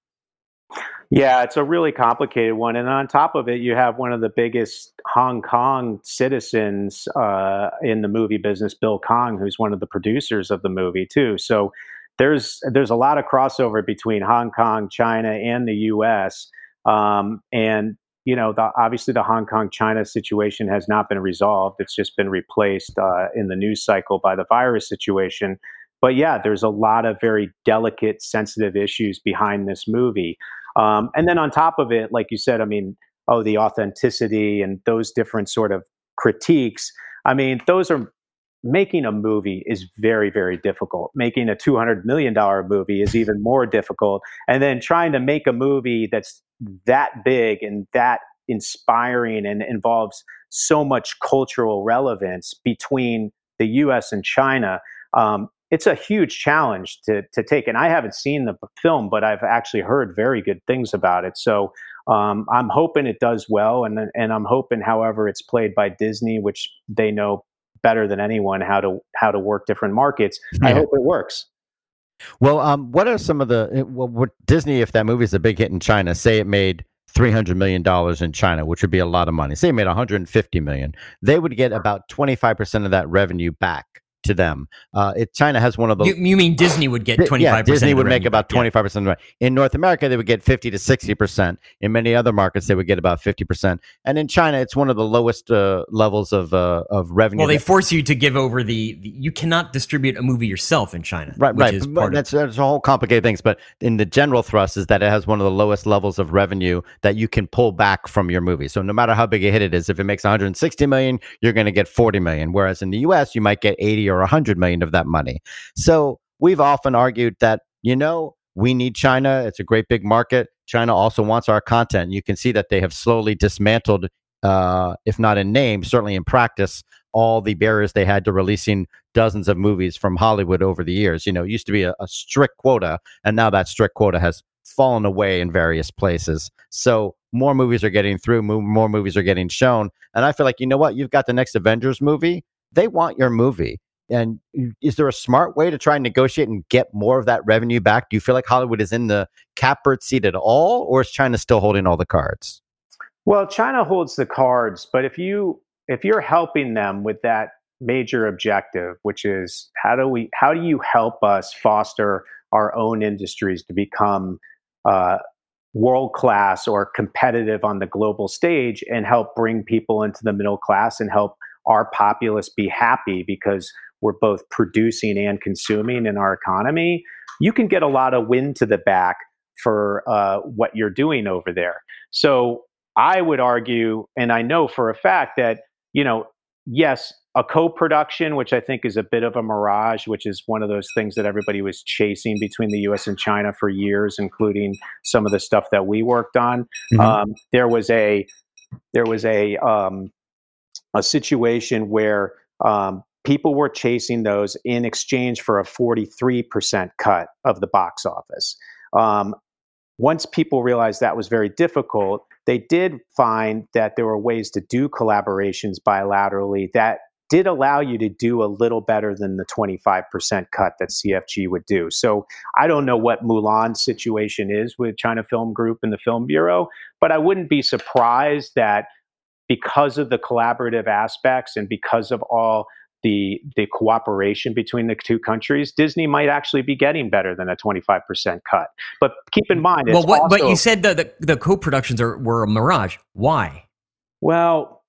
Yeah, it's a really complicated one. And on top of it, you have one of the biggest Hong Kong citizens uh, in the movie business, Bill Kong, who's one of the producers of the movie too. So there's there's a lot of crossover between Hong Kong, China, and the U S. Um, and You know, the, obviously the Hong Kong-China situation has not been resolved. It's just been replaced uh, in the news cycle by the virus situation. But yeah, there's a lot of very delicate, sensitive issues behind this movie. Um, and then on top of it, like you said, I mean, oh, the authenticity and those different sort of critiques. I mean, those are making a movie is very, very difficult. Making a two hundred million dollars movie is even more difficult. And then trying to make a movie that's that big and that inspiring and involves so much cultural relevance between the U S and China, um, it's a huge challenge to to take. And I haven't seen the film, but I've actually heard very good things about it. So um, I'm hoping it does well. And, and I'm hoping, however, it's played by Disney, which they know better than anyone how to how to work different markets. Yeah. I hope it works. Well, um, what are some of the well, what Disney, if that movie is a big hit in China, say it made three hundred million dollars in China, which would be a lot of money. Say it made one hundred fifty million dollars. They would get about twenty-five percent of that revenue back to them. Uh, it, China has one of the. You, you mean Disney would get twenty-five percent? Yeah, Disney of the would make revenue about back, yeah. twenty-five percent. Of the, in North America, they would get fifty to sixty percent. In many other markets, they would get about fifty percent. And in China, it's one of the lowest uh, levels of uh, of revenue. Well, they that, force you to give over the, the. You cannot distribute a movie yourself in China. Right, which right. Is But part that's, of, that's a whole complicated things. But in the general thrust is that it has one of the lowest levels of revenue that you can pull back from your movie. So no matter how big a hit it is, if it makes one hundred sixty million, you're going to get forty million. Whereas in the U S, you might get eighty or one hundred million of that money. So we've often argued that, you know, we need China. It's a great big market. China also wants our content. You can see that they have slowly dismantled, uh, if not in name, certainly in practice, all the barriers they had to releasing dozens of movies from Hollywood over the years. You know, it used to be a, a strict quota, and now that strict quota has fallen away in various places. So more movies are getting through, more movies are getting shown. And I feel like, you know what? You've got the next Avengers movie. They want your movie. And is there a smart way to try and negotiate and get more of that revenue back? Do you feel like Hollywood is in the catbird seat at all, or is China still holding all the cards? Well, China holds the cards, but if you if you're helping them with that major objective, which is how do we how do you help us foster our own industries to become uh, world class or competitive on the global stage, and help bring people into the middle class and help our populace be happy because we're both producing and consuming in our economy, you can get a lot of wind to the back for uh, what you're doing over there. So I would argue, and I know for a fact that, you know, yes, a co-production, which I think is a bit of a mirage, which is one of those things that everybody was chasing between the U S and China for years, including some of the stuff that we worked on. Mm-hmm. Um, there was a there was a um, a situation where um, people were chasing those in exchange for a forty-three percent cut of the box office. Um, once people realized that was very difficult, they did find that there were ways to do collaborations bilaterally that did allow you to do a little better than the twenty-five percent cut that C F G would do. So I don't know what Mulan's situation is with China Film Group and the Film Bureau, but I wouldn't be surprised that because of the collaborative aspects and because of all the the cooperation between the two countries, Disney might actually be getting better than a twenty-five percent cut. But keep in mind, it's well, what, also, but you said that the, the co-productions are, were a mirage. Why? Well,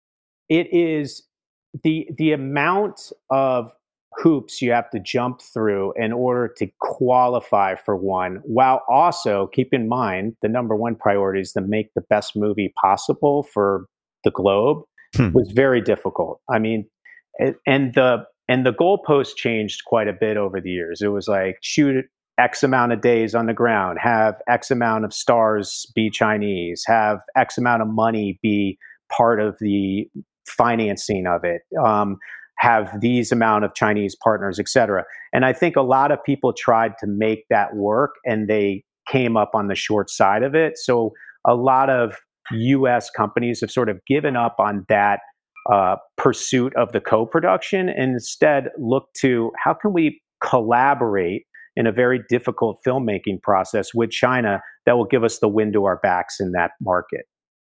it is the the amount of hoops you have to jump through in order to qualify for one, while also keep in mind the number one priority is to make the best movie possible for the globe, hmm. was very difficult. I mean, and the and the goalpost changed quite a bit over the years. It was like shoot X amount of days on the ground, have X amount of stars be Chinese, have X amount of money be part of the financing of it, um, have these amount of Chinese partners, et cetera. And I think a lot of people tried to make that work, and they came up on the short side of it. So a lot of U S companies have sort of given up on that uh, pursuit of the co-production and instead look to how can we collaborate in a very difficult filmmaking process with China that will give us the wind to our backs in that market.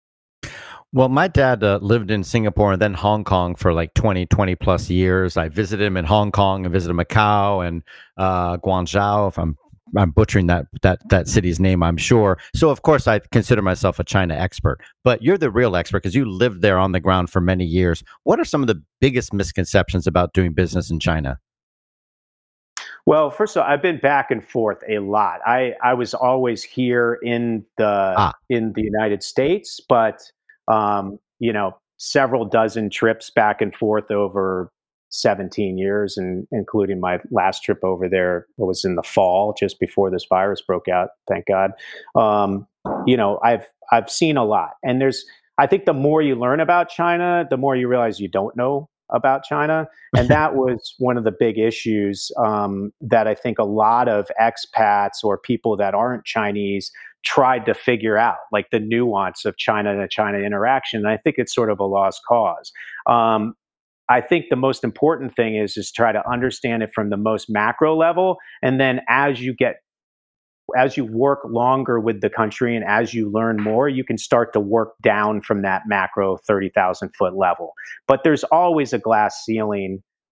Well, my dad uh, lived in Singapore and then Hong Kong for like twenty, twenty plus years. I visited him in Hong Kong and visited Macau and uh, Guangzhou, if I'm I'm butchering that that that city's name, I'm sure. So, of course, I consider myself a China expert. But you're the real expert because you lived there on the ground for many years. What are some of the biggest misconceptions about doing business in China? Well, first of all, I've been back and forth a lot. I, I was always here in the ah. in the United States, but um, you know, several dozen trips back and forth over seventeen years, and including my last trip over there was in the fall, just before this virus broke out. Thank God. Um, you know, I've I've seen a lot, and there's. I think the more you learn about China, the more you realize you don't know about China, and that was one of the big issues um, that I think a lot of expats or people that aren't Chinese tried to figure out, like the nuance of China to China interaction. And I think it's sort of a lost cause. Um, I think the most important thing is is try to understand it from the most macro level, and then as you get as you work longer with the country and as you learn more, you can start to work down from that macro thirty thousand foot level. But there's always a glass ceiling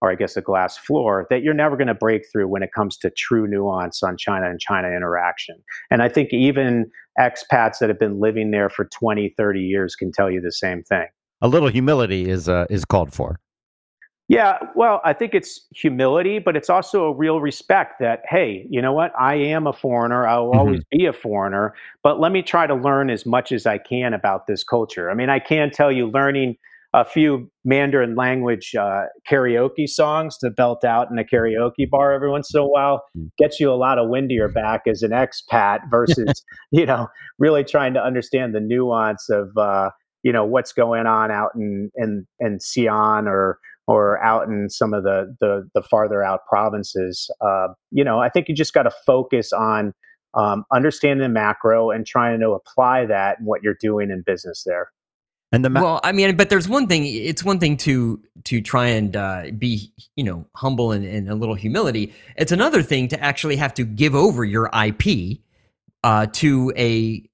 or I guess a glass floor, that you're never going to break through when it comes to true nuance on China and China interaction. And I think even expats that have been living there for twenty, thirty years can tell you the same thing. A little humility is uh, is called for. Yeah, well, I think it's humility, but it's also a real respect that, hey, you know what? I am a foreigner. I'll mm-hmm. always be a foreigner, but let me try to learn as much as I can about this culture. I mean, I can tell you learning a few Mandarin language uh, karaoke songs to belt out in a karaoke bar every once in a while gets you a lot of wind to your back as an expat versus, you know, really trying to understand the nuance of, uh, you know, what's going on out in, in, in Xi'an or, or out in some of the the, the farther out provinces. Uh, you know, I think you just got to focus on um, understanding the macro and trying to apply that in what you're doing in business there. And the ma- well, I mean, but there's one thing. It's one thing to to try and uh, be, you know, humble and, and a little humility. It's another thing to actually have to give over your I P uh, to a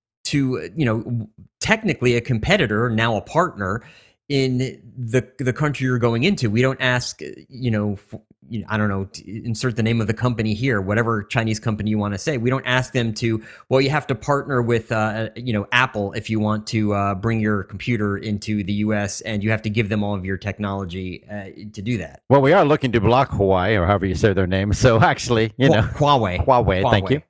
to you know technically a competitor, now a partner in the the country you're going into. We don't ask, you know, for, you know, I don't know, insert the name of the company here, whatever Chinese company you want to say. We don't ask them to, well, you have to partner with, uh, you know, Apple if you want to uh, bring your computer into the U S, and you have to give them all of your technology uh, to do that. Well, we are looking to block Huawei, or however you say their name. So actually, you know, Huawei. Huawei, Huawei. Thank you.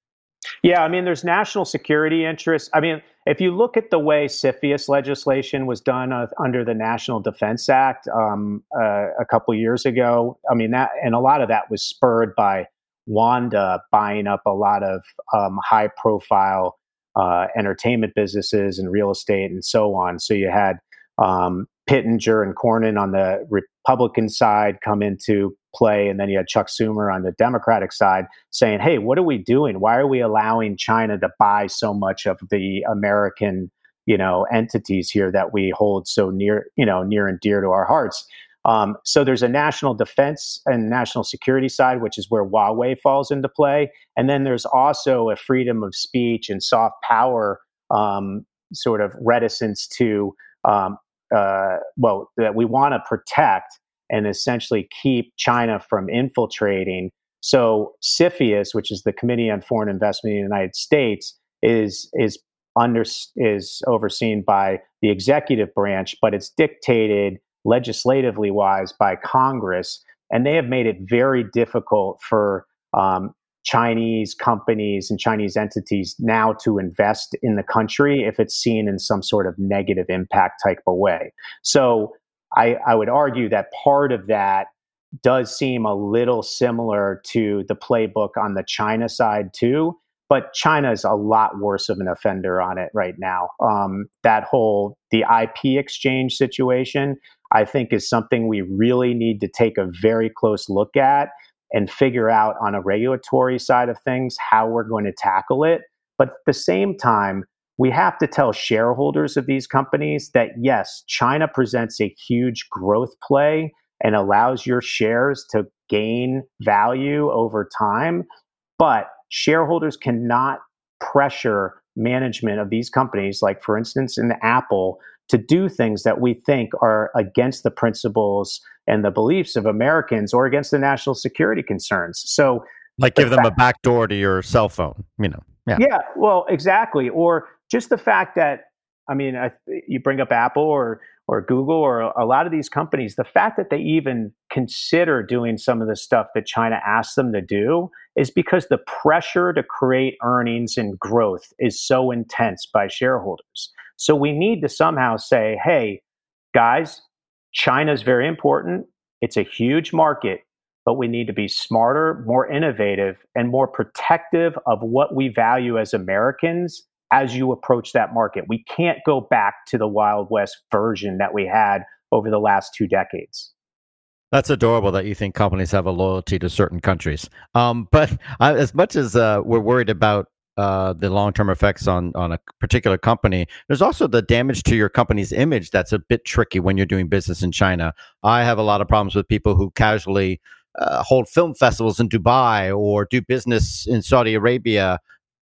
Yeah, I mean, there's national security interests. I mean, if you look at the way CFIUS legislation was done uh, under the National Defense Act um, uh, a couple of years ago, I mean, that, and a lot of that was spurred by Wanda buying up a lot of um, high profile uh, entertainment businesses and real estate and so on. So you had um, Pittenger and Cornyn on the Republican side come into play, and then you had Chuck Schumer on the Democratic side saying, hey, what are we doing? Why are we allowing China to buy so much of the American, you know, entities here that we hold so near, you know, near and dear to our hearts? Um, so there's a national defense and national security side, which is where Huawei falls into play. And then there's also a freedom of speech and soft power um, sort of reticence to, um, uh, well, that we want to protect and essentially keep China from infiltrating. So CFIUS, which is the Committee on Foreign Investment in the United States, is is under is overseen by the executive branch, but it's dictated legislatively wise by Congress, and they have made it very difficult for um, Chinese companies and Chinese entities now to invest in the country if it's seen in some sort of negative impact type of way. So I, I would argue that part of that does seem a little similar to the playbook on the China side too, but China is a lot worse of an offender on it right now. Um, that whole, the I P exchange situation, I think is something we really need to take a very close look at and figure out on a regulatory side of things how we're going to tackle it. But at the same time, we have to tell shareholders of these companies that, yes, China presents a huge growth play and allows your shares to gain value over time. But shareholders cannot pressure management of these companies, like, for instance, in Apple, to do things that we think are against the principles and the beliefs of Americans or against the national security concerns. So, like give them a back door to your cell phone, you know? Yeah. Yeah, well, exactly. Or just the fact that, I mean, I, you bring up Apple or or Google or a, a lot of these companies, the fact that they even consider doing some of the stuff that China asks them to do is because the pressure to create earnings and growth is so intense by shareholders. So we need to somehow say, hey, guys, China is very important. It's a huge market, but we need to be smarter, more innovative, and more protective of what we value as Americans as you approach that market. We can't go back to the Wild West version that we had over the last two decades. That's adorable that you think companies have a loyalty to certain countries. Um, but uh, as much as uh, we're worried about uh, the long-term effects on, on a particular company, there's also the damage to your company's image that's a bit tricky when you're doing business in China. I have a lot of problems with people who casually uh, hold film festivals in Dubai or do business in Saudi Arabia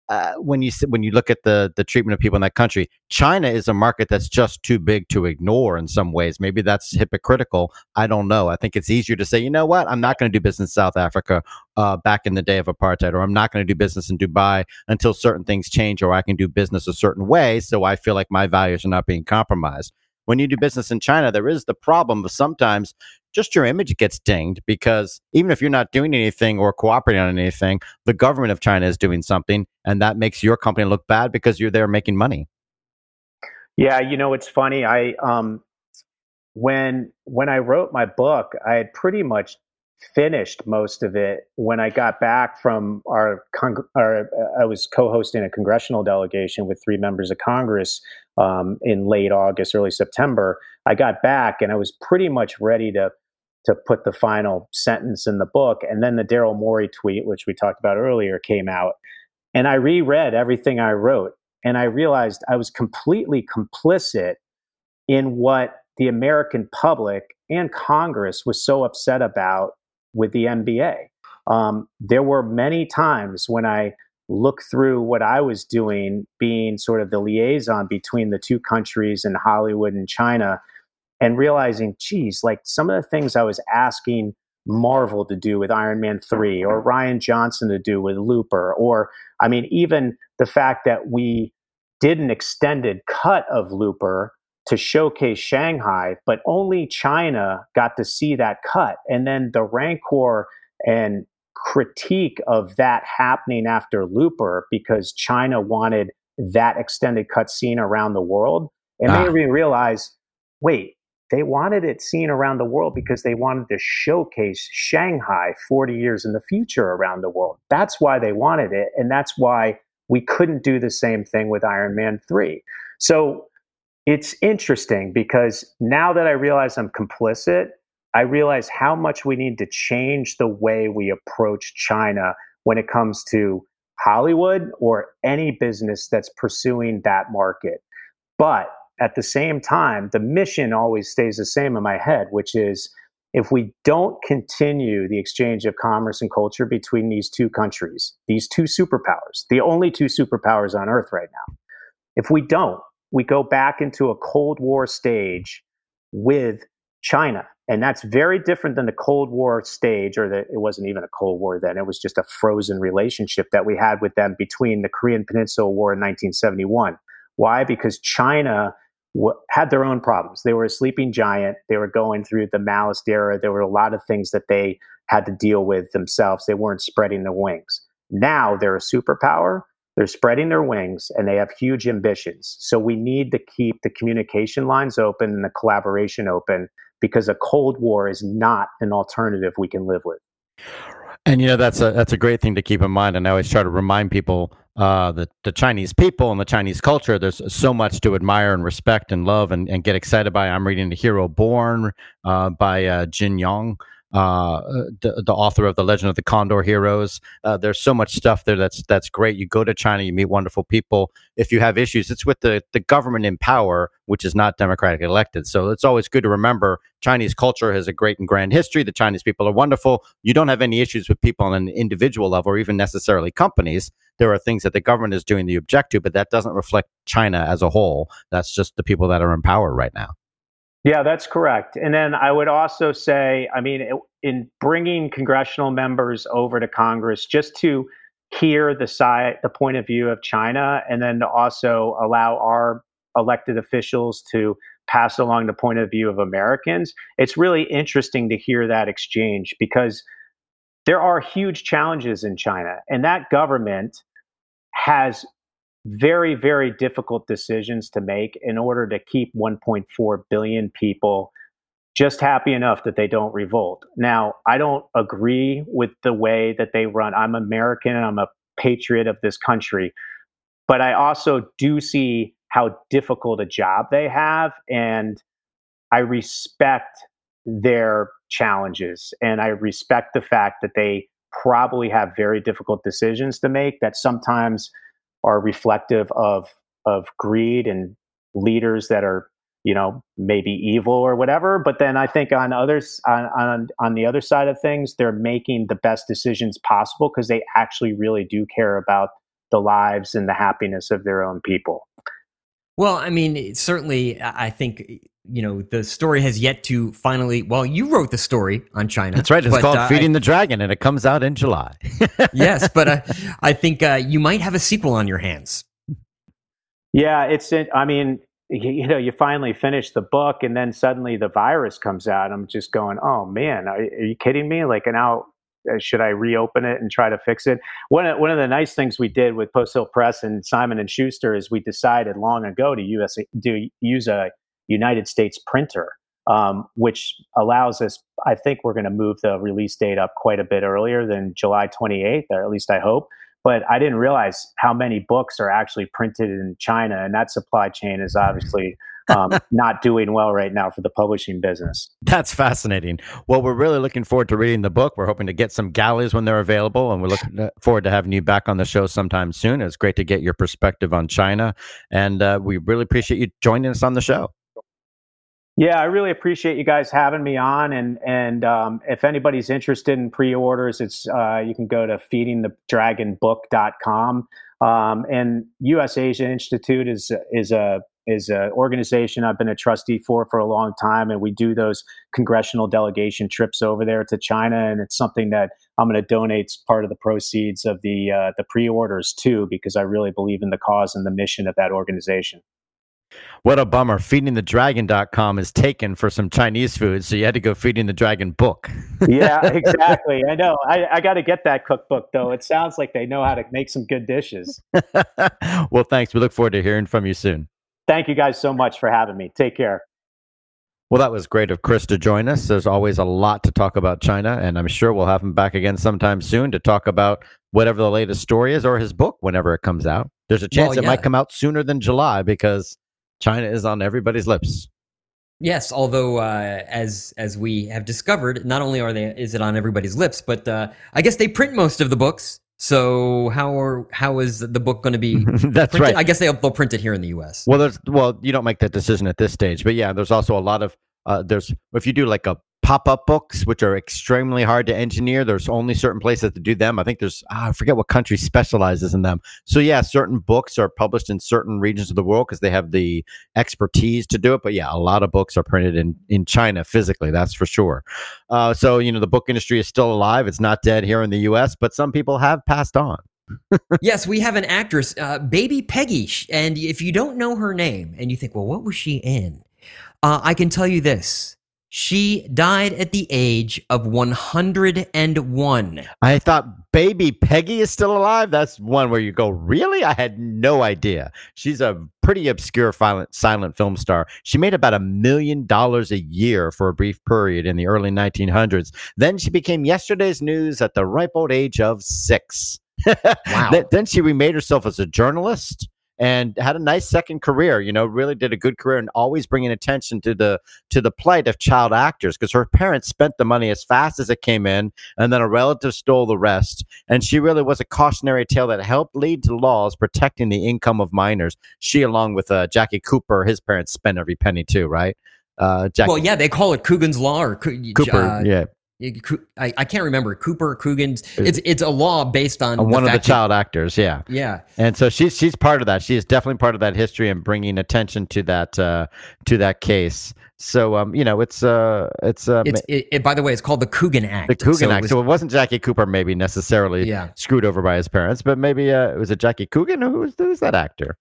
uh, when you s- when you look at the the treatment of people in that country, China is a market that's just too big to ignore in some ways. Maybe that's hypocritical. I don't know. I think it's easier to say, you know what, I'm not going to do business in South Africa uh, back in the day of apartheid, or I'm not going to do business in Dubai until certain things change, or I can do business a certain way, so I feel like my values are not being compromised. When you do business in China, there is the problem of sometimes just your image gets dinged because even if you're not doing anything or cooperating on anything, the government of China is doing something, and that makes your company look bad because you're there making money. Yeah, you know, it's funny. I um when when I wrote my book, I had pretty much finished most of it when I got back from our, con- our I was co-hosting a congressional delegation with three members of Congress um, in late August, early September. I got back and I was pretty much ready to to put the final sentence in the book, and then the Daryl Morey tweet, which we talked about earlier, came out, and I reread everything I wrote, and I realized I was completely complicit in what the American public and Congress was so upset about with the N B A. Um, there were many times when I looked through what I was doing, being sort of the liaison between the two countries and Hollywood and China, and realizing, geez, like some of the things I was asking Marvel to do with Iron Man three, or Rian Johnson to do with Looper, or I mean, even the fact that we did an extended cut of Looper to showcase Shanghai, but only China got to see that cut. And then the rancor and critique of that happening after Looper because China wanted that extended cut scene around the world. It Ah. made me realize, wait, they wanted it seen around the world because they wanted to showcase Shanghai forty years in the future around the world. That's why they wanted it. And that's why we couldn't do the same thing with Iron Man three. So it's interesting because now that I realize I'm complicit, I realize how much we need to change the way we approach China when it comes to Hollywood or any business that's pursuing that market. But at the same time, the mission always stays the same in my head, which is if we don't continue the exchange of commerce and culture between these two countries, these two superpowers, the only two superpowers on earth right now, if we don't, we go back into a Cold War stage with China. And that's very different than the Cold War stage, or that it wasn't even a Cold War then. It was just a frozen relationship that we had with them between the Korean Peninsula War in nineteen seventy-one. Why? Because China w- had their own problems. They were a sleeping giant. They were going through the Maoist era. There were a lot of things that they had to deal with themselves. They weren't spreading their wings. Now they're a superpower. They're spreading their wings and they have huge ambitions. So we need to keep the communication lines open and the collaboration open because a Cold War is not an alternative we can live with. And you know that's a that's a great thing to keep in mind. And I always try to remind people uh, that the Chinese people and the Chinese culture, there's so much to admire and respect and love and, and get excited by. I'm reading The Hero Born uh, by uh, Jin Yong, uh, the, the author of The Legend of the Condor Heroes. Uh, there's so much stuff there that's that's great. You go to China, you meet wonderful people. If you have issues, it's with the, the government in power, which is not democratically elected. So it's always good to remember Chinese culture has a great and grand history. The Chinese people are wonderful. You don't have any issues with people on an individual level or even necessarily companies. There are things that the government is doing that you object to, but that doesn't reflect China as a whole. That's just the people that are in power right now. Yeah, that's correct. And then I would also say, I mean, in bringing congressional members over to Congress just to hear the side, the point of view of China, and then to also allow our elected officials to pass along the point of view of Americans, it's really interesting to hear that exchange because there are huge challenges in China, and that government has very, very difficult decisions to make in order to keep one point four billion people just happy enough that they don't revolt. Now, I don't agree with the way that they run. I'm American and I'm a patriot of this country, but I also do see how difficult a job they have. And I respect their challenges and I respect the fact that they probably have very difficult decisions to make that sometimes are reflective of of greed and leaders that are, you know, maybe evil or whatever. But then I think on others on on, on the other side of things, they're making the best decisions possible because they actually really do care about the lives and the happiness of their own people. Well, I mean, certainly, I think, you know, the story has yet to finally, well, you wrote the story on China. That's right. It's but, called uh, Feeding I, the Dragon, and it comes out in July. Yes, but uh, I think uh, you might have a sequel on your hands. Yeah, it's, I mean, you know, you finally finish the book and then suddenly the virus comes out. I'm just going, oh man, are, are you kidding me? Like, now should I reopen it and try to fix it? One of, one of the nice things we did with Post Hill Press and Simon and Schuster is we decided long ago to use, to use a United States printer, um, which allows us, I think we're going to move the release date up quite a bit earlier than July twenty-eighth, or at least I hope. But I didn't realize how many books are actually printed in China, and that supply chain is obviously um, not doing well right now for the publishing business. That's fascinating. Well, we're really looking forward to reading the book. We're hoping to get some galleys when they're available, and we're looking forward to having you back on the show sometime soon. It's great to get your perspective on China, and uh, we really appreciate you joining us on the show. Yeah, I really appreciate you guys having me on, and and um, if anybody's interested in pre-orders, it's uh, you can go to feeding the dragon book dot com. Um, and U S Asia Institute is is a is an organization I've been a trustee for for a long time, and we do those congressional delegation trips over there to China, and it's something that I'm going to donate part of the proceeds of the uh, the pre-orders to, because I really believe in the cause and the mission of that organization. What a bummer. feeding the dragon dot com is taken for some Chinese food, so you had to go Feeding the Dragon book. Yeah, exactly. I know. I, I got to get that cookbook, though. It sounds like they know how to make some good dishes. Well, thanks. We look forward to hearing from you soon. Thank you guys so much for having me. Take care. Well, that was great of Chris to join us. There's always a lot to talk about China, and I'm sure we'll have him back again sometime soon to talk about whatever the latest story is, or his book whenever it comes out. There's a chance Well, it yeah. might come out sooner than July because China is on everybody's lips. Yes, although uh, as as we have discovered, not only are they is it on everybody's lips, but uh, I guess they print most of the books. So how are how is the book going to be? That's printed? right. I guess they'll, they'll print it here in the U S. Well, there's well, you don't make that decision at this stage, but yeah, there's also a lot of uh, there's if you do like a pop-up books, which are extremely hard to engineer. There's only certain places to do them. I think there's ah, I forget what country specializes in them. So yeah, certain books are published in certain regions of the world because they have the expertise to do it. But yeah, a lot of books are printed in in China physically. That's for sure. Uh, so you know, the book industry is still alive. It's not dead here in the U S, but some people have passed on. Yes, we have an actress, uh, Baby Peggy, and if you don't know her name and you think, well, what was she in? Uh, I can tell you this. She died at the age of one hundred one. I thought Baby Peggy is still alive. That's one where you go, really? I had no idea. She's a pretty obscure silent, silent film star. She made about a million dollars a year for a brief period in the early nineteen hundreds. Then she became yesterday's news at the ripe old age of six. Wow. Th- then she remade herself as a journalist and had a nice second career, you know, really did a good career, and always bringing attention to the to the plight of child actors, because her parents spent the money as fast as it came in, and then a relative stole the rest. And she really was a cautionary tale that helped lead to laws protecting the income of minors. She, along with uh, Jackie Cooper, his parents spent every penny too, right? Uh, Jackie Well, yeah, they call it Coogan's Law or Coo- Cooper, uh, yeah. I, I can't remember Cooper Coogan's. It's it's a law based on, on the one of the fact child actors, yeah, that, yeah. And so she's she's part of that. She is definitely part of that history and bringing attention to that uh, to that case. So um, you know, it's uh, it's uh, It's it, it, by the way, it's called the Coogan Act. the Coogan So it Act. was- So it wasn't Jackie Cooper, maybe necessarily Yeah. screwed over by his parents, but maybe uh, was it Jackie Coogan? Who was who's that actor?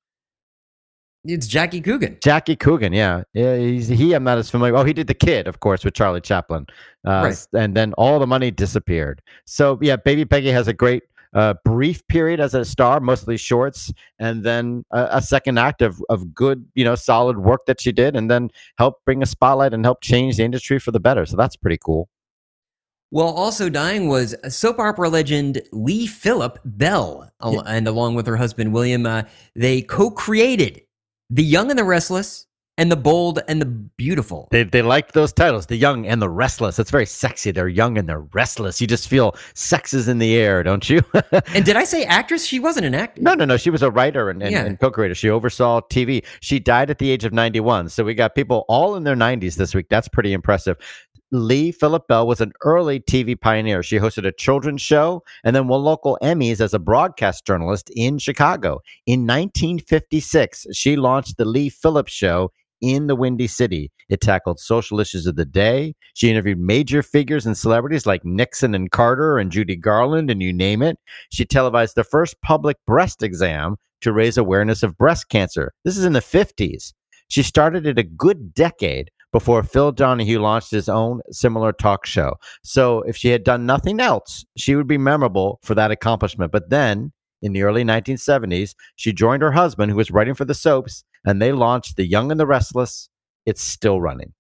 It's Jackie Coogan. Jackie Coogan, yeah, yeah. He's, he, I'm not as familiar. Oh, he did The Kid, of course, with Charlie Chaplin, uh, Right. and then all the money disappeared. So yeah, Baby Peggy has a great uh, brief period as a star, mostly shorts, and then a, a second act of of good, you know, solid work that she did, and then helped bring a spotlight and help change the industry for the better. So that's pretty cool. Well, also dying was soap opera legend Lee Phillip Bell, al- and along with her husband William, uh, they co-created The Young and the Restless and The Bold and the Beautiful. They they liked those titles, The Young and the Restless. It's very sexy. They're young and they're restless. You just feel sex is in the air, don't you? And did I say actress? She wasn't an actor. No, no, no. She was a writer and, and, Yeah. and co-creator. She oversaw T V. She died at the age of ninety-one. So we got people all in their nineties this week. That's pretty impressive. Lee Phillip Bell was an early T V pioneer. She hosted a children's show and then won local Emmys as a broadcast journalist in Chicago. In nineteen fifty-six, she launched the Lee Phillips Show in the Windy City. It tackled social issues of the day. She interviewed major figures and celebrities like Nixon and Carter and Judy Garland, and you name it. She televised the first public breast exam to raise awareness of breast cancer. This is in the fifties. She started it a good decade before Phil Donahue launched his own similar talk show. So if she had done nothing else, she would be memorable for that accomplishment. But then, in the early nineteen seventies, she joined her husband, who was writing for the soaps, and they launched The Young and the Restless. It's still running.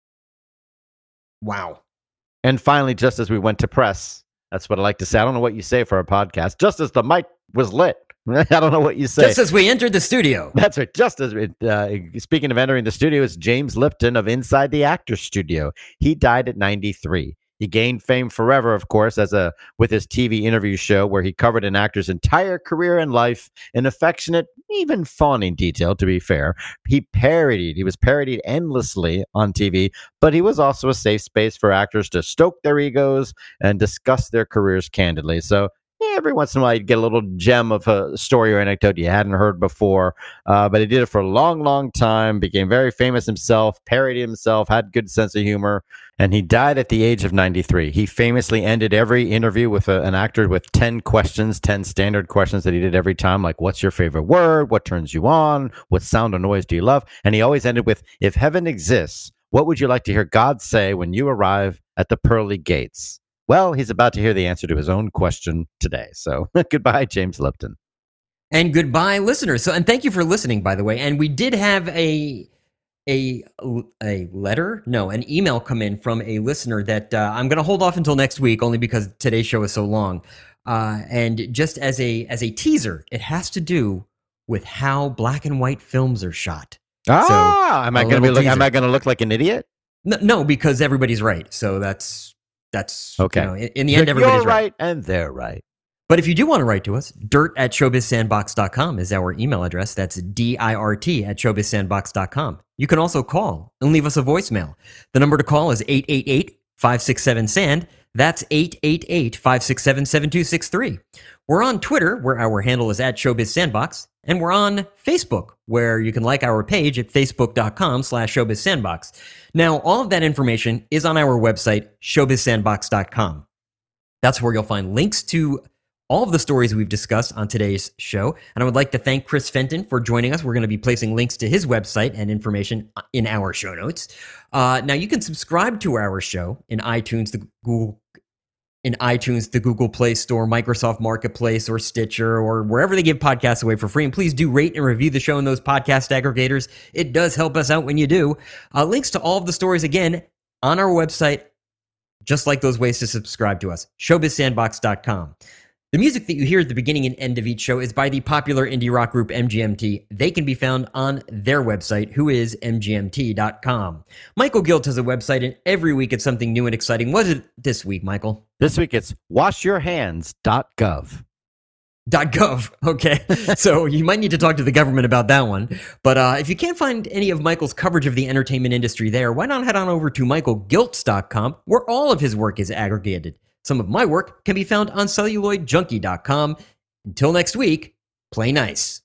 Wow. And finally, just as we went to press, that's what I like to say. I don't know what you say for a podcast. Just as the mic was lit. I don't know what you say. Just as we entered the studio. That's right. Just as we, uh, speaking of entering the studio, is James Lipton of Inside the Actors Studio. He died at ninety-three. He gained fame forever, of course, as a with his T V interview show where he covered an actor's entire career and life in affectionate, even fawning detail, to be fair. He parodied. He was parodied endlessly on T V, but he was also a safe space for actors to stoke their egos and discuss their careers candidly. So yeah, every once in a while, you'd get a little gem of a story or anecdote you hadn't heard before. Uh, but he did it for a long, long time, became very famous himself, parodied himself, had good sense of humor, and he died at the age of ninety-three. He famously ended every interview with a, an actor with ten questions, ten standard questions that he did every time, like, what's your favorite word? What turns you on? What sound or noise do you love? And he always ended with, if heaven exists, what would you like to hear God say when you arrive at the pearly gates? Well, he's about to hear the answer to his own question today. So goodbye, James Lipton. And goodbye, listeners. So, and thank you for listening, by the way. And we did have a a a letter, no, an email come in from a listener that uh, I'm going to hold off until next week, only because today's show is so long. Uh, and just as a as a teaser, it has to do with how black and white films are shot. Ah, so, am I going to be look, am I going to look like an idiot? No, no, because everybody's right. So that's. That's okay. You know, in, in the end, everybody's You're right, right and they're right. But if you do want to write to us, dirt at showbiz sandbox dot com is our email address. That's D I R T at showbiz sandbox dot com. You can also call and leave us a voicemail. The number to call is eight eight eight, five six seven, S A N D. That's eight eight eight, five six seven, seven two six three. We're on Twitter, where our handle is at showbiz sandbox. And we're on Facebook, where you can like our page at facebook.com slash showbiz sandbox. Now, all of that information is on our website, showbiz sandbox dot com. That's where you'll find links to all of the stories we've discussed on today's show. And I would like to thank Chris Fenton for joining us. We're going to be placing links to his website and information in our show notes. Uh, now, you can subscribe to our show in iTunes, the Google in iTunes, the Google Play Store, Microsoft Marketplace, or Stitcher, or wherever they give podcasts away for free. And please do rate and review the show in those podcast aggregators. It does help us out when you do. Uh, links to all of the stories, again, on our website, just like those ways to subscribe to us, showbiz sandbox dot com. The music that you hear at the beginning and end of each show is by the popular indie rock group M G M T. They can be found on their website, who is M G M T dot com. Michael Gilt has a website, and every week it's something new and exciting. What is it this week, Michael? This week it's wash your hands dot gov. .gov, okay. So you might need to talk to the government about that one. But uh, if you can't find any of Michael's coverage of the entertainment industry there, why not head on over to michael giltz dot com, where all of his work is aggregated. Some of my work can be found on celluloid junkie dot com. Until next week, play nice.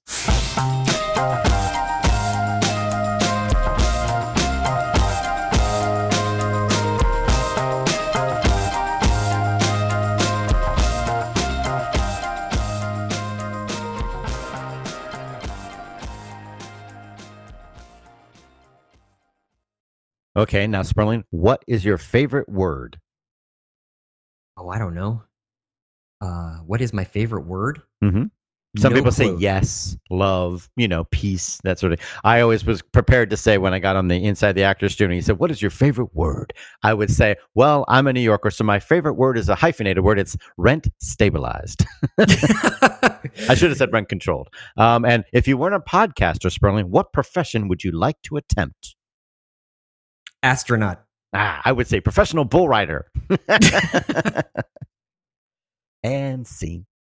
Okay, now Sperling, what is your favorite word? Oh, I don't know. Uh, what is my favorite word? Mm-hmm. Some No people clue. say yes, love, you know, peace, that sort of. I always was prepared to say when I got on the Inside the Actors Studio, he said, "What is your favorite word?" I would say, "Well, I'm a New Yorker, so my favorite word is a hyphenated word. It's rent stabilized." I should have said rent controlled. Um, and if you weren't a podcaster, Sperling, what profession would you like to attempt? Astronaut. Ah, I would say professional bull rider. And scene.